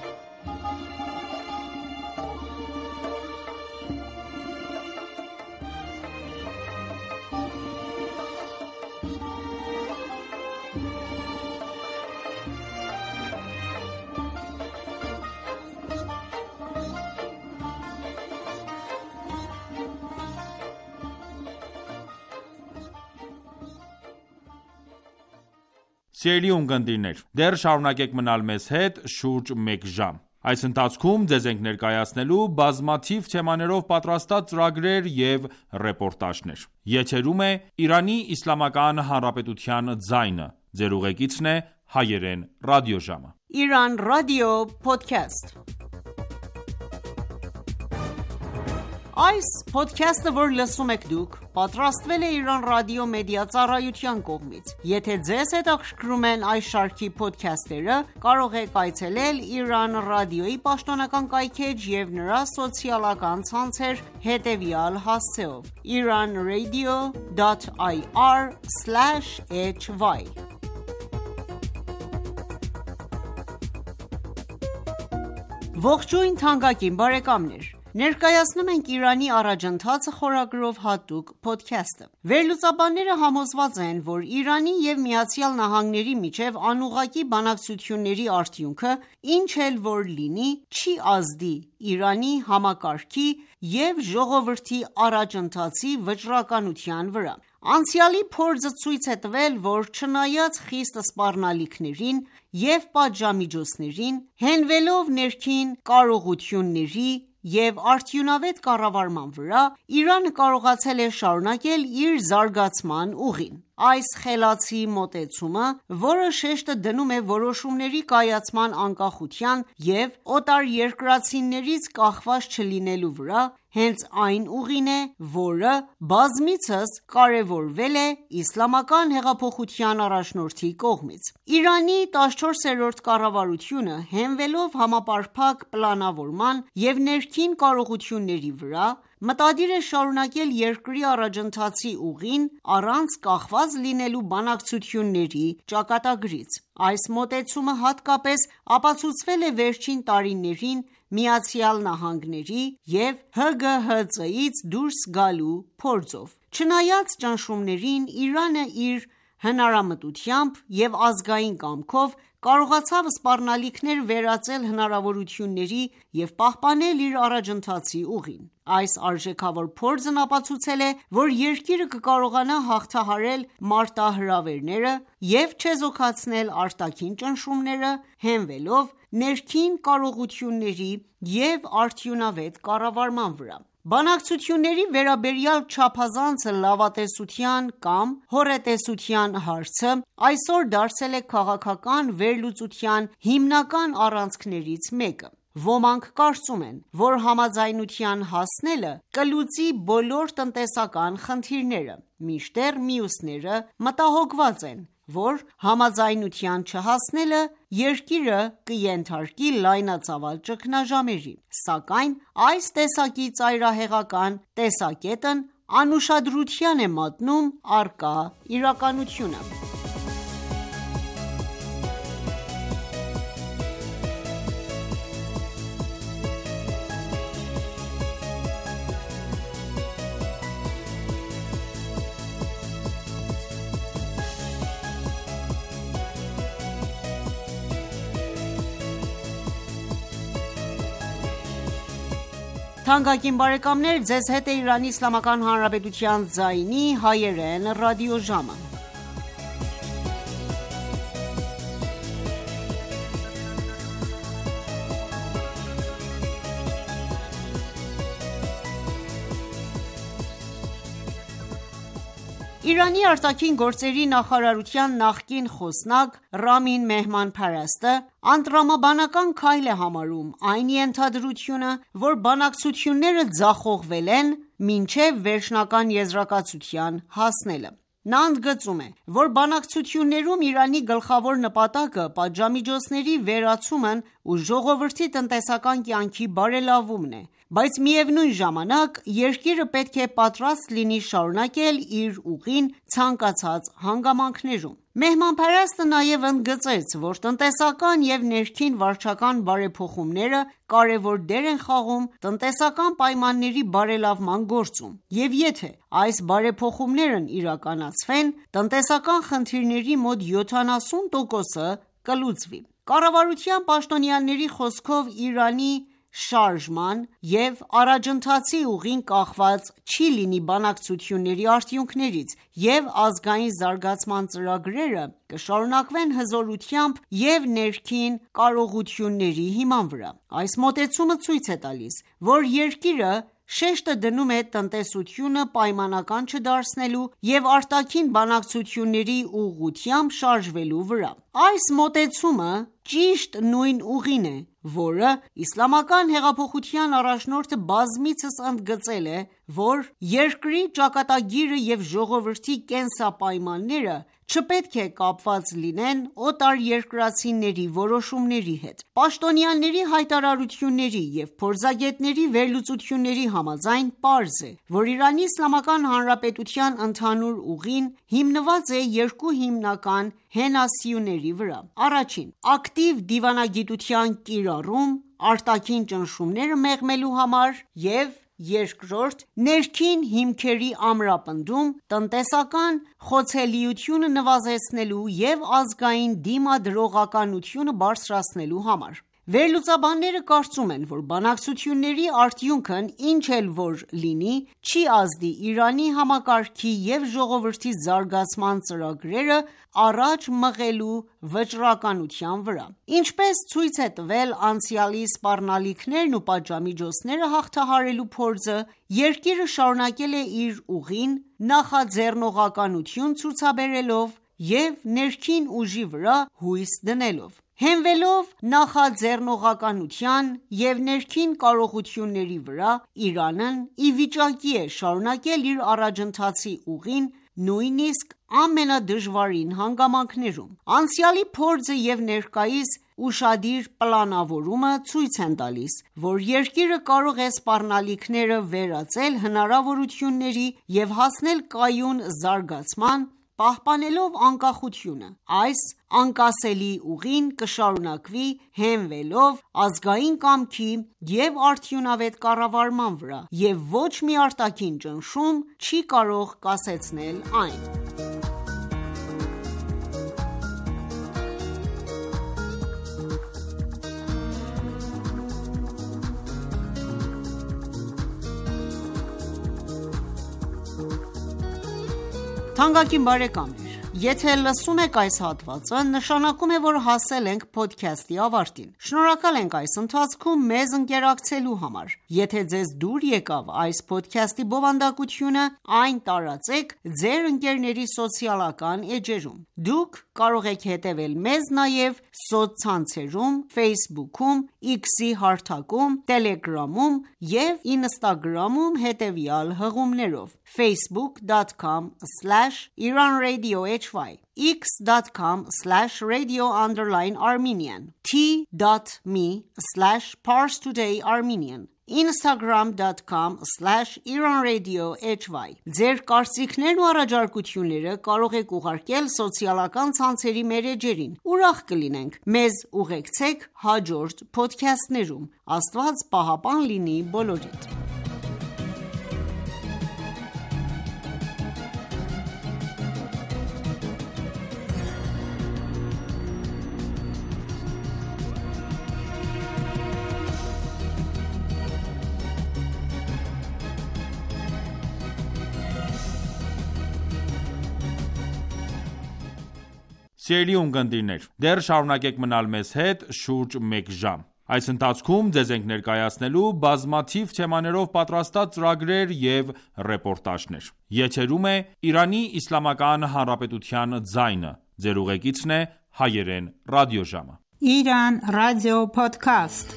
Սիրելի ունկնդիրներ, դեռ շարունակեք մնալ մեզ հետ շուրջ մեկ ժամ։ Այս ընթացքում ձեզ ենք ներկայացնելու բազմաթիվ թեմաներով պատրաստած ծրագրեր և ռեպորտաժներ։ Եթերում է Իրանի Իսլամական Հանրապետության ձայնը։ Ձեր ուղեկիցն է հայերեն ռադիոժամը։ Iran Radio Podcast։ Այս podcast-ը, որ լսում եք դուք, պատրաստվել է Iran Radio Media ծառայության կողմից։ Եթե ձեզ հետաքրքրում են այս շարքի podcast-երը, կարող եք այցելել Iran Radio-ի պաշտոնական կայքէջ և նրա սոցիալական ցանցեր հետևյալ հասցեով՝ iran radio dot i r slash h y։ Ողջույն թանկագին բարեկամներ։ Ներկայացնում ենք Իրանի առաջընթացը խորագրով հատուկ փոդքասթը։ Վերլուծաբանները համոզված են, որ Իրանի և ԱՄՆ-ի միջև անուղղակի բանակցությունների արդյունքը, ինչ էլ որ լինի, չի ազդի Իրանի համակարգի և ժողովրդի առաջընթացի վճռականության վրա։ Անցյալի փորձը ցույց է տվել, որ չնայած խիստ սպառնալիքներին և պատժամիջոցներին, հենվելով ներքին կարողությունների և արդյունավետ կառավարման վրա, Իրանը կարողացել է շարունակել իր զարգացման ուղին։ Այս խելացի մոտեցումը, որը շեշտը դնում է որոշումների կայացման անկախության և օտարերկրացիներից կախված չլինելու վրա, հենց այն ուղին է, որը բազմիցս կարևորվել է իսլամական հեղափոխության առաջնորդի կողմից։ Իրանի տասնչորսերորդ կառավարությունը, հենվելով համապարփակ պլանավորման և ներքին կարողությունների վրա, մտադիր է շարունակել երկրի առաջընթացի ուղին առանց կախված լինելու բանակցությունների ճակատագրից։ Այս մոտեցումը հատկապես ապացուցվել է վերջին տարիներին ԱՄՆ-ի և ՀԳՀԾ-ից դուրս գալու փորձով։ Չնայած ճնշումներին, Իրանը իր հնարամտությամբ և ազգային կամքով կարողացավ սպառնալիքներ վերածել հնարավորությունների և պահպանել իր առաջընթացի ուղին։ Այս արժեքավոր փորձն ապացուցել է, որ երկիրը կկարողանա հաղթահարել մարտահրավերները և չեզոքացնել արտաքին ճնշումները՝ հենվելով ներքին կարողությունների և արդյունավետ կառավարման վրա։ Բանակցությունների վերաբերյալ չափազանց լավատեսության կամ հոռետեսության հարցը այսօր դարձել է քաղաքական վերլուծության հիմնական առանցքներից մեկը։ Ոմանք կարծում են, որ համաձայնության հասնելը կլուծի բոլոր տնտեսական խնդիրները, մինչդեռ մյուսները մտահոգված են, որ համաձայնության չհասնելը երկիրը կենթարկի լայնածավալ ճգնաժամերի։ Սակայն այս տեսակի ծայրահեղական տեսակետն անուշադրության է մատնում առկա իրականությունը։ Թանկագին բարեկամներ, ձեզ հետ է Իրանի Իսլամական Հանրապետության ձայնի հայերեն ռադիոժամը։ Իրանի արտաքին գործերի նախարարության նախկին խոսնակ Ռամին Մեհմանփարաստը անտրամաբանական քայլ է համարում այն ենթադրությունը, որ բանակցությունները ձախողվել են մինչև վերջնական եզրակացության հասնելը։ Նա ընդգծում է, որ բանակցություններում Իրանի գլխավոր նպատակը պատժամիջոցների վերացումն ու ժողովրդի տնտեսական կյանքի բարելավումն է, բայց միևնույն ժամանակ երկիրը պետք է պատրաստ լինի շարունակել իր ուղին ցանկացած հանգամանքներում։ Մեհմանփարաստը նաև ընդգծեց, որ տնտեսական և ներքին վարչական բարեփոխումները կարևոր դեր են խաղում տնտեսական պայմանների բարելավման գործում, և եթե այս բարեփոխումներն իրականացվեն, տնտեսական խնդիրների մոտ յոթանասուն տոկոսը կլուծվի։ Կառավարության պաշտոնյաների խոսքով Իրանի շարժման և առաջընթացի ուղին կախված չի լինի բանակցությունների արդյունքներից, և ազգային զարգացման ծրագրերը կշարունակվեն հզորությամբ և ներքին կարողությունների հիման վրա։ Այս մոտեցումը ցույց է տալիս, որ երկիրը շեշտը դնում է տնտեսությունը պայմանական չդարձնելու և արտաքին բանակցությունների ուղղությամբ շարժվելու վրա։ Այս մոտեցումը ճիշտ նույն ուղին է, որը Իսլամական հեղափոխության առաջնորդը բազմիցս ընդգծել է, որ երկրի ճակատագիրը և ժողովրդի կենսապայմանները չպետք է կապված լինեն օտարերկրացիների որոշումների հետ։ Պաշտոնյաների հայտարարությունների և փորձագետների վերլուծությունների համաձայն պարզ է, որ Իրանի Իսլամական Հանրապետության ընդհանուր ուղին հիմնված է երկու հիմնական հենասյուների վրա։ Առաջին՝ ակտիվ դիվանագիտության կիրառում արտաքին ճնշումները մեղմելու համար և երկրորդ՝ ներքին հիմքերի ամրապնդում տնտեսական խոցելիությունը նվազեցնելու և ազգային դիմադրողականությունը բարձրացնելու համար։ Վերլուծաբանները կարծում են, որ բանակցությունների արդյունքն ինչ էլ որ լինի, չի ազդի Իրանի համակարգի և ժողովրդի զարգացման ծրագրերը առաջ մղելու վճռականության վրա։ Ինչպես ցույց է տվել անցյալի սպառնալիքներն ու պատժամիջոցները հաղթահարելու փորձը, երկիրը շարունակել է իր ուղին՝ նախաձեռնողականություն ցուցաբերելով և ներքին ուժի վրա հույս դնելով։ Հենվելով նախաձեռնողականության և ներքին կարողությունների վրա, Իրանն ի վիճակի է շարունակել իր առաջընթացի ուղին նույնիսկ ամենադժվարին հանգամանքներում։ Անցյալի փորձը և ներկայիս ուշադիր պլանավորումը ցույց են տալիս, որ երկիրը կարող է սպառնալիքները վերածել հնարավորությունների և հասնել կայուն զարգացման, պահպանելով անկախությունը: Այս անկասելի ուղին կշարունակվի հենվելով ազգային կամքի և արդյունավետ կառավարման վրա, և ոչ մի արտաքին ճնշում չի կարող կասեցնել այն: Թանկագին բարեկամներ, եթե լսում եք այս հատվածը, նշանակում է, որ հասել ենք փոդքասթի ավարտին: Շնորհակալ ենք այս ընթացքում մեզ ընկերակցելու համար: Եթե ձեզ դուր եկավ այս փոդքասթի բովանդակությունը, այն տարածեք ձեր ընկերների սոցիալական էջերում: Դուք կարող եք հետևել մեզ նաև սոցցանցերում Facebook-ում, X-ի հարթակում, Telegram-ում և Instagram-ում հետևյալ հղումներով՝ facebook dot com slash Iran Radio hy, x dot com slash radio underscore armenian, t.me slash parstoday armenian, instagram dot com slash Iran Radio hy: Ձեր կարծիքներն ու առաջարկությունները կարող եք ուղարկել սոցիալական ցանցերի մեր էջերին: Ուրախ կլինենք մեզ ուղեկցեք հաջորդ փոդքասթներում: Աստված պահապան լինի բոլորիդ: Սիրելի ունկնդիրներ, դեռ շարունակեք մնալ մեզ հետ շուրջ մեկ ժամ: Այս ընթացքում ձեզ ենք ներկայացնելու բազմաթիվ թեմաներով պատրաստած ծրագրեր և ռեպորտաժներ: Եթերում է Իրանի Իսլամական Հանրապետության ձայնը: Ձեր ուղեկիցն է Հայերեն ռադիոժամը: Iran Radio Podcast.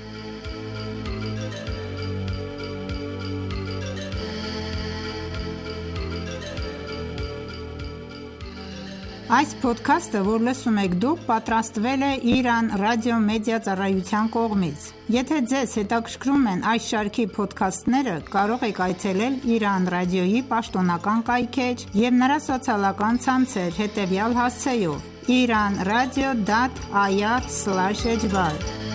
Այս փոդքասթը, որ լսում եք դուք, պատրաստվել է Iran Radio Media ծառայության կողմից: Եթե ձեզ հետաքրքրում են այս շարքի փոդքասթները, կարող եք այցելել Iran Radio-ի պաշտոնական կայքէջ և նրա սոցիալական ցանցեր հետևյալ հասցեով՝ iran radio dot i r slash h y: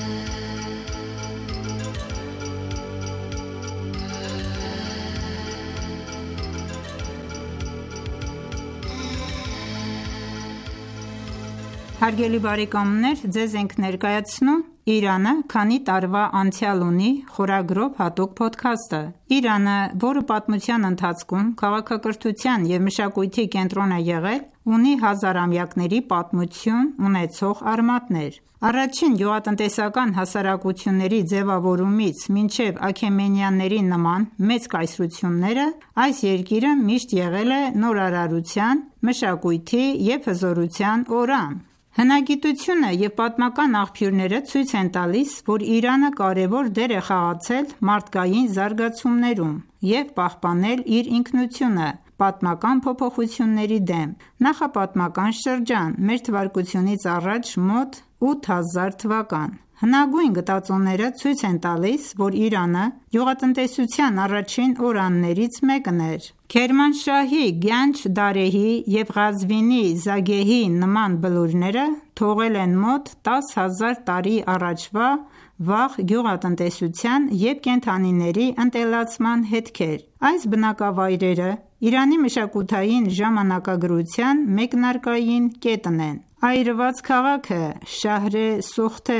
Հարգելի բարեկամներ, ձեզ ենք ներկայացնում «Իրանը քանի տարվա անցյալ ունի» խորագրով հատուկ փոդքասթը: Իրանը, որը պատմության ընթացքում քաղաքակրթության և մշակույթի կենտրոն է եղել, ունի հազարամյակների պատմություն ունեցող արմատներ: Առաջին գյուղատնտեսական հասարակությունների ձևավորումից մինչև Աքեմենյանների նման մեծ կայսրությունները, այս երկիրը միշտ եղել է նորարարության, մշակույթի և հզորության օրան: Հնագիտությունը և պատմական աղբյուրները ցույց են տալիս, որ Իրանը կարևոր դեր է խաղացել մարդկային զարգացումներում և պահպանել իր ինքնությունը պատմական փոփոխությունների դեմ: Նախապատմական շրջան՝ մ.թ.ա. մոտ ութ հազար թվական: Հնագույն գտածոները ցույց են տալիս, որ Իրանը գյուղատնտեսության առաջին օրաններից մեկն էր: Քերմանշահի Գյանջ-Դարեհի և Ղազվինի Զագեհի նման բլուրները թողել են մոտ տասը հազար տարի առաջվա վաղ գյուղատնտեսության և կենդանիների ընտելացման հետքեր: Այս բնակավայրերը Իրանի մշակութային ժամանակագրության մեկնարկային կետն են: Այրված քաղաքը Շահր-ե Սուխթե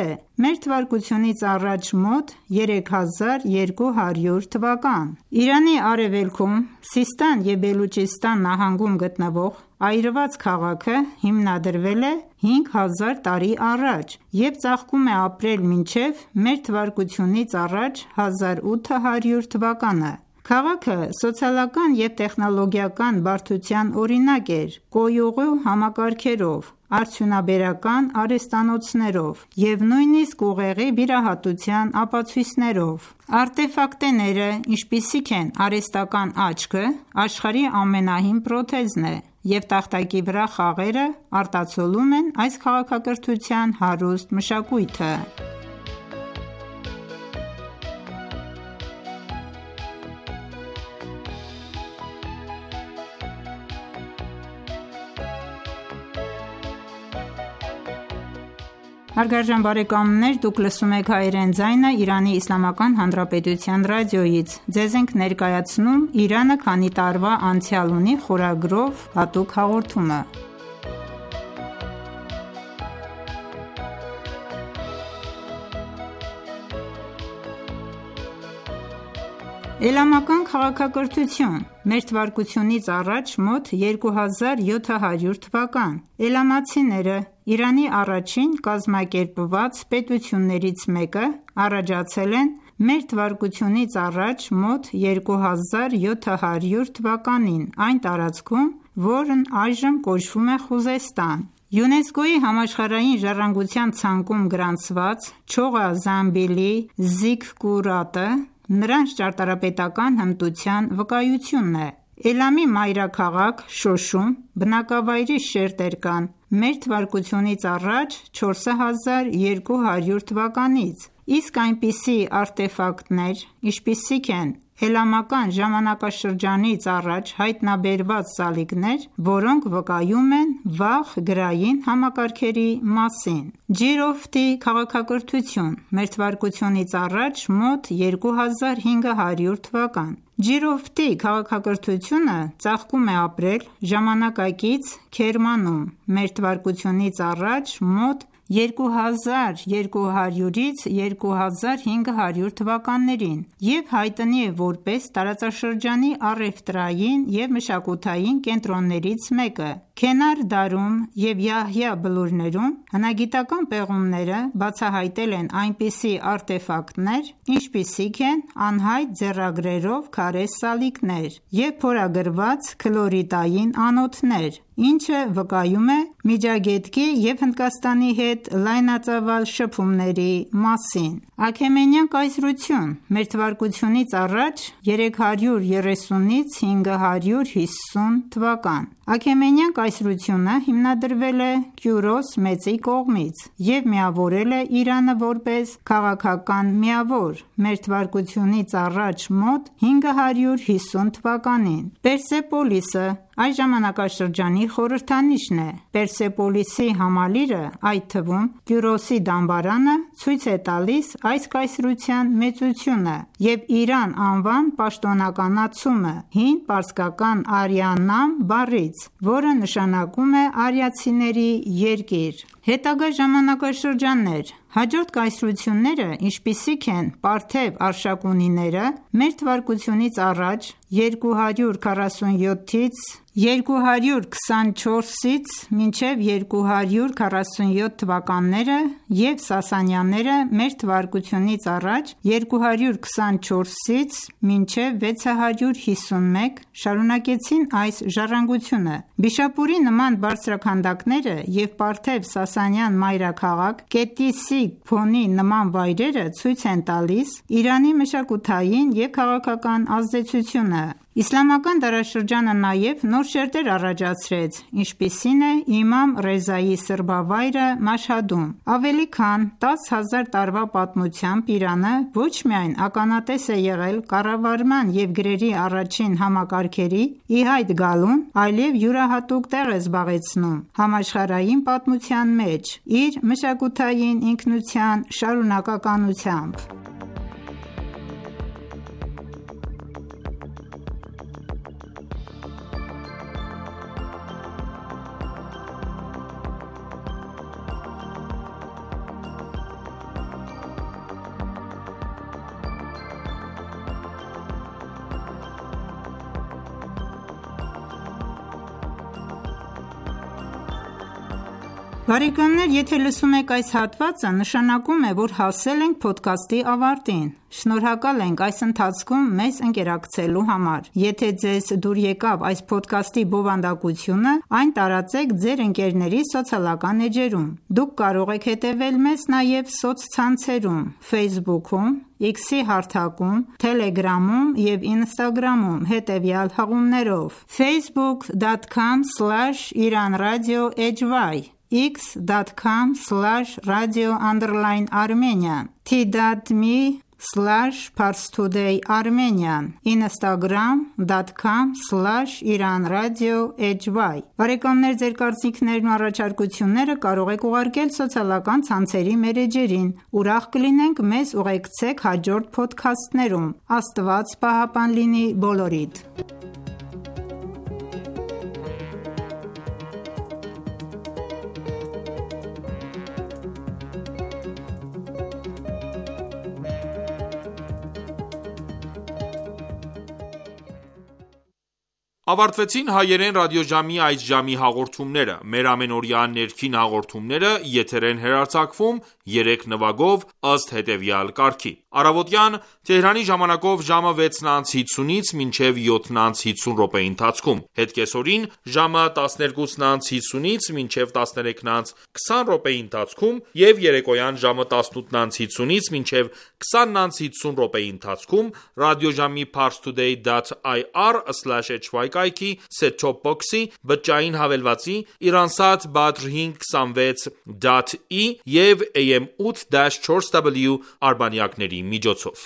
մ.թ.ա. մոտ երեք հազար երկու հարյուր թվական: Իրանի արևելքում Սիստան և Բելուջիստան նահանգում գտնվող այրված քաղաքը հիմնադրվել է հինգ հազար տարի առաջ և ծաղկում է ապրել մինչև մ.թ.ա. հազար ութ հարյուր թվականը: Քաղաքը սոցիալական և տեխնոլոգիական բարդության օրինակ էր կոյուղու համակարգերով, արդյունաբերական արհեստանոցներով և նույնիսկ ուղեղի վիրահատության ապացույցներով: Արտեֆակտները, ինչպիսիք են արհեստական աչքը, աշխարհի ամենահին պրոթեզն է: և տախտակի վրա խաղերը արտացոլում են այս քաղաքակրթության հարուստ մշակույթը։ Հարգարժան բարեկամներ, դուք լսում եք հայերեն ձայնը Իրանի Իսլամական Հանրապետության ռադիոյից։ Ձեզ ենք ներկայացնում «Իրանը քանի տարվա անցյալ ունի» խորագրով հատուկ հաղորդումը։ Էլամական քաղաքակրթություն Մթ. առաջ մոտ երկու հազար յոթ թվական Էլամացիները Իրանի առաջին կազմակերպված պետություններից մեկը առաջացել են Մթ. առաջ մոտ երկու հազար յոթ հարյուր թվականին այն տարածքում, որն այժմ կոչվում է Խուզեստան։ ՅՈՒՆԵՍԿՕ-ի համաշխարհային ժառանգության ցանկում գրանցված Չողա Զանգիլի նրանց ճարտարապետական հմտության վկայությունն է։ Էլամի մայրաքաղաք Շոշում բնակավայրի շերտեր կան Մթ. առաջ չորս հազար երկու հարյուր թվականից, իսկ այնպիսի արտեֆակտներ, ինչպիսիք են էլամական ժամանակաշրջանից առաջ հայտնաբերված սալիկներ, որոնք վկայում են վաղ գրային համակարգերի մասին։ Ջիրոֆթի քաղաքակրթություն Մթ. առաջ մոտ երկու հազար հինգ հարյուր թվական Ջիրոֆթի քաղաքակրթությունը ծաղկում է ապրել ժամանակակից Քերմանում Մթ. առաջ մոտ երկու հազար երկու հարյուրից երկու հազար հինգ հարյուր թվականներին և հայտնի է որպես տարածաշրջանի առևտրային և մշակութային կենտրոններից մեկը։ Քենար Դարում և Յահյա բլուրներում հնագիտական պեղումները բացահայտել են այնպիսի արտեֆակտներ, ինչպիսիք են անհայտ ձեռագրերով քարե սալիկներ և փորագրված քլորիտային անոթներ, ինչը վկայում է Միջագետքի և Հնդկաստանի հետ լայնածավալ շփումների մասին։ Աքեմենյան կայսրություն Մթ. առաջ երեք հարյուր երեսունից հինգ հարյուր հիսուն թվական Աքեմենյան կայսրությունը հիմնադրվել է Կյուրոս Մեծի կողմից և միավորել է Իրանը որպես քաղաքական միավոր Մթ. առաջ մոտ հինգ հարյուր հիսուն թվականին։ Պերսեպոլիսը այս ժամանակաշրջանի խորհրդանիշն է։ Պերսեպոլիսի համալիրը, այդ թվում Կյուրոսի դամբարանը, ցույց է տալիս այս կայսրության մեծությունը և Իրան անվան պաշտոնականացումը հին պարսկական Արիաննամ բառից, որը նշանակում է արիացիների երկիր։ Հետագա ժամանակաշրջաններ Հաջորդ կայսրությունները, ինչպիսիք են Պարթև Արշակունիները, Մթ. առաջ երկու հարյուր քառասունյոթից երկու հարյուր քսանչորսից մինչև երկու հարյուր քառասունյոթ թվականները և Սասանյանները Մթ. առաջ երկու հարյուր քսանչորսից մինչև վեց հարյուր հիսունմեկ շարունակեցին այս ժառանգությունը։ Բիշապուրի նման բարձրաքանդակները և Պարթև-Սասանյան մայրաքաղաք Կետիսի Փոնի նման վայրերը ցույց են տալիս Իրանի մշակութային և քաղաքական ազդեցությունը։ Իսլամական դարաշրջանը նաև նոր շերտեր առաջացրեց, ինչպիսին է Իմամ Ռեզայի սրբավայրը Մաշհադում։ Ավելի քան տասը հազար տարվա պատմությամբ Իրանը ոչ միայն ականատես է եղել կառավարման և գրերի առաջին համակարգերի ի հայտ գալուն, այլև յուրահատուկ տեղ է զբաղեցնում համաշխարհային պատմության մեջ իր մշակութային ինքնության շարունակականությամբ։ Բարեկամներ, եթե լսում եք այս հատվածը, նշանակում է, որ հասել ենք փոդքասթի ավարտին։ Շնորհակալ ենք այս ընթացքում մեզ ընկերակցելու համար։ Եթե ձեզ դուր եկավ այս փոդքասթի բովանդակությունը, այն տարածեք ձեր ընկերների սոցիալական էջերում։ Դուք կարող եք հետևել մեզ նաև սոցցանցերում՝ Facebook-ում, X-ի հարթակում, Telegram-ում և Instagram-ում հետևյալ հղումներով՝ facebook dot com slash iranradio hy, x dot com slash radio underline armenian, t.me slash parstoday armenian, instagram dot com slash iranradio hy։ Բարեկամներ, ձեր կարծիքներն ու առաջարկությունները կարող եք ուղարկել սոցիալական ցանցերի մեր էջերին։ Ուրախ կլինենք մեզ ուղեկցեք հաջորդ փոդքասթներում։ Աստված պահապան լինի բոլորիդ։ Ավարտվեցին հայերեն ռադիոժամի այս ժամի հաղորդումները։ Մեր ամենօրյա ներքին հաղորդումները եթեր են հեռարձակվում երեք նվագով ըստ հետևյալ կարգի. Առավոտյան Թեհրանի ժամանակով ժամը վեցն անց հիսունից մինչև յոթն անց հիսուն րոպեի ընթացքում, հետկեսօրին ժամը տասներկուսն անց հիսունից մինչև տասներեքն անց քսան րոպեի ընթացքում և երեկոյան ժամը տասնութն անց հիսունից մինչև քսանն անց հիսուն րոպեի ընթացքում ռադիոժամի parstoday dot ir slash hy կայքի set-top box-ի, բջջային հավելվածի, Iransat Badr հինգ հիսունվեց dot i և A M eight dash four W արբանյակների միջոցով։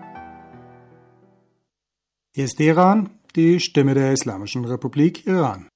Hier ist Iran, die Stimme der Islamischen Republik Iran.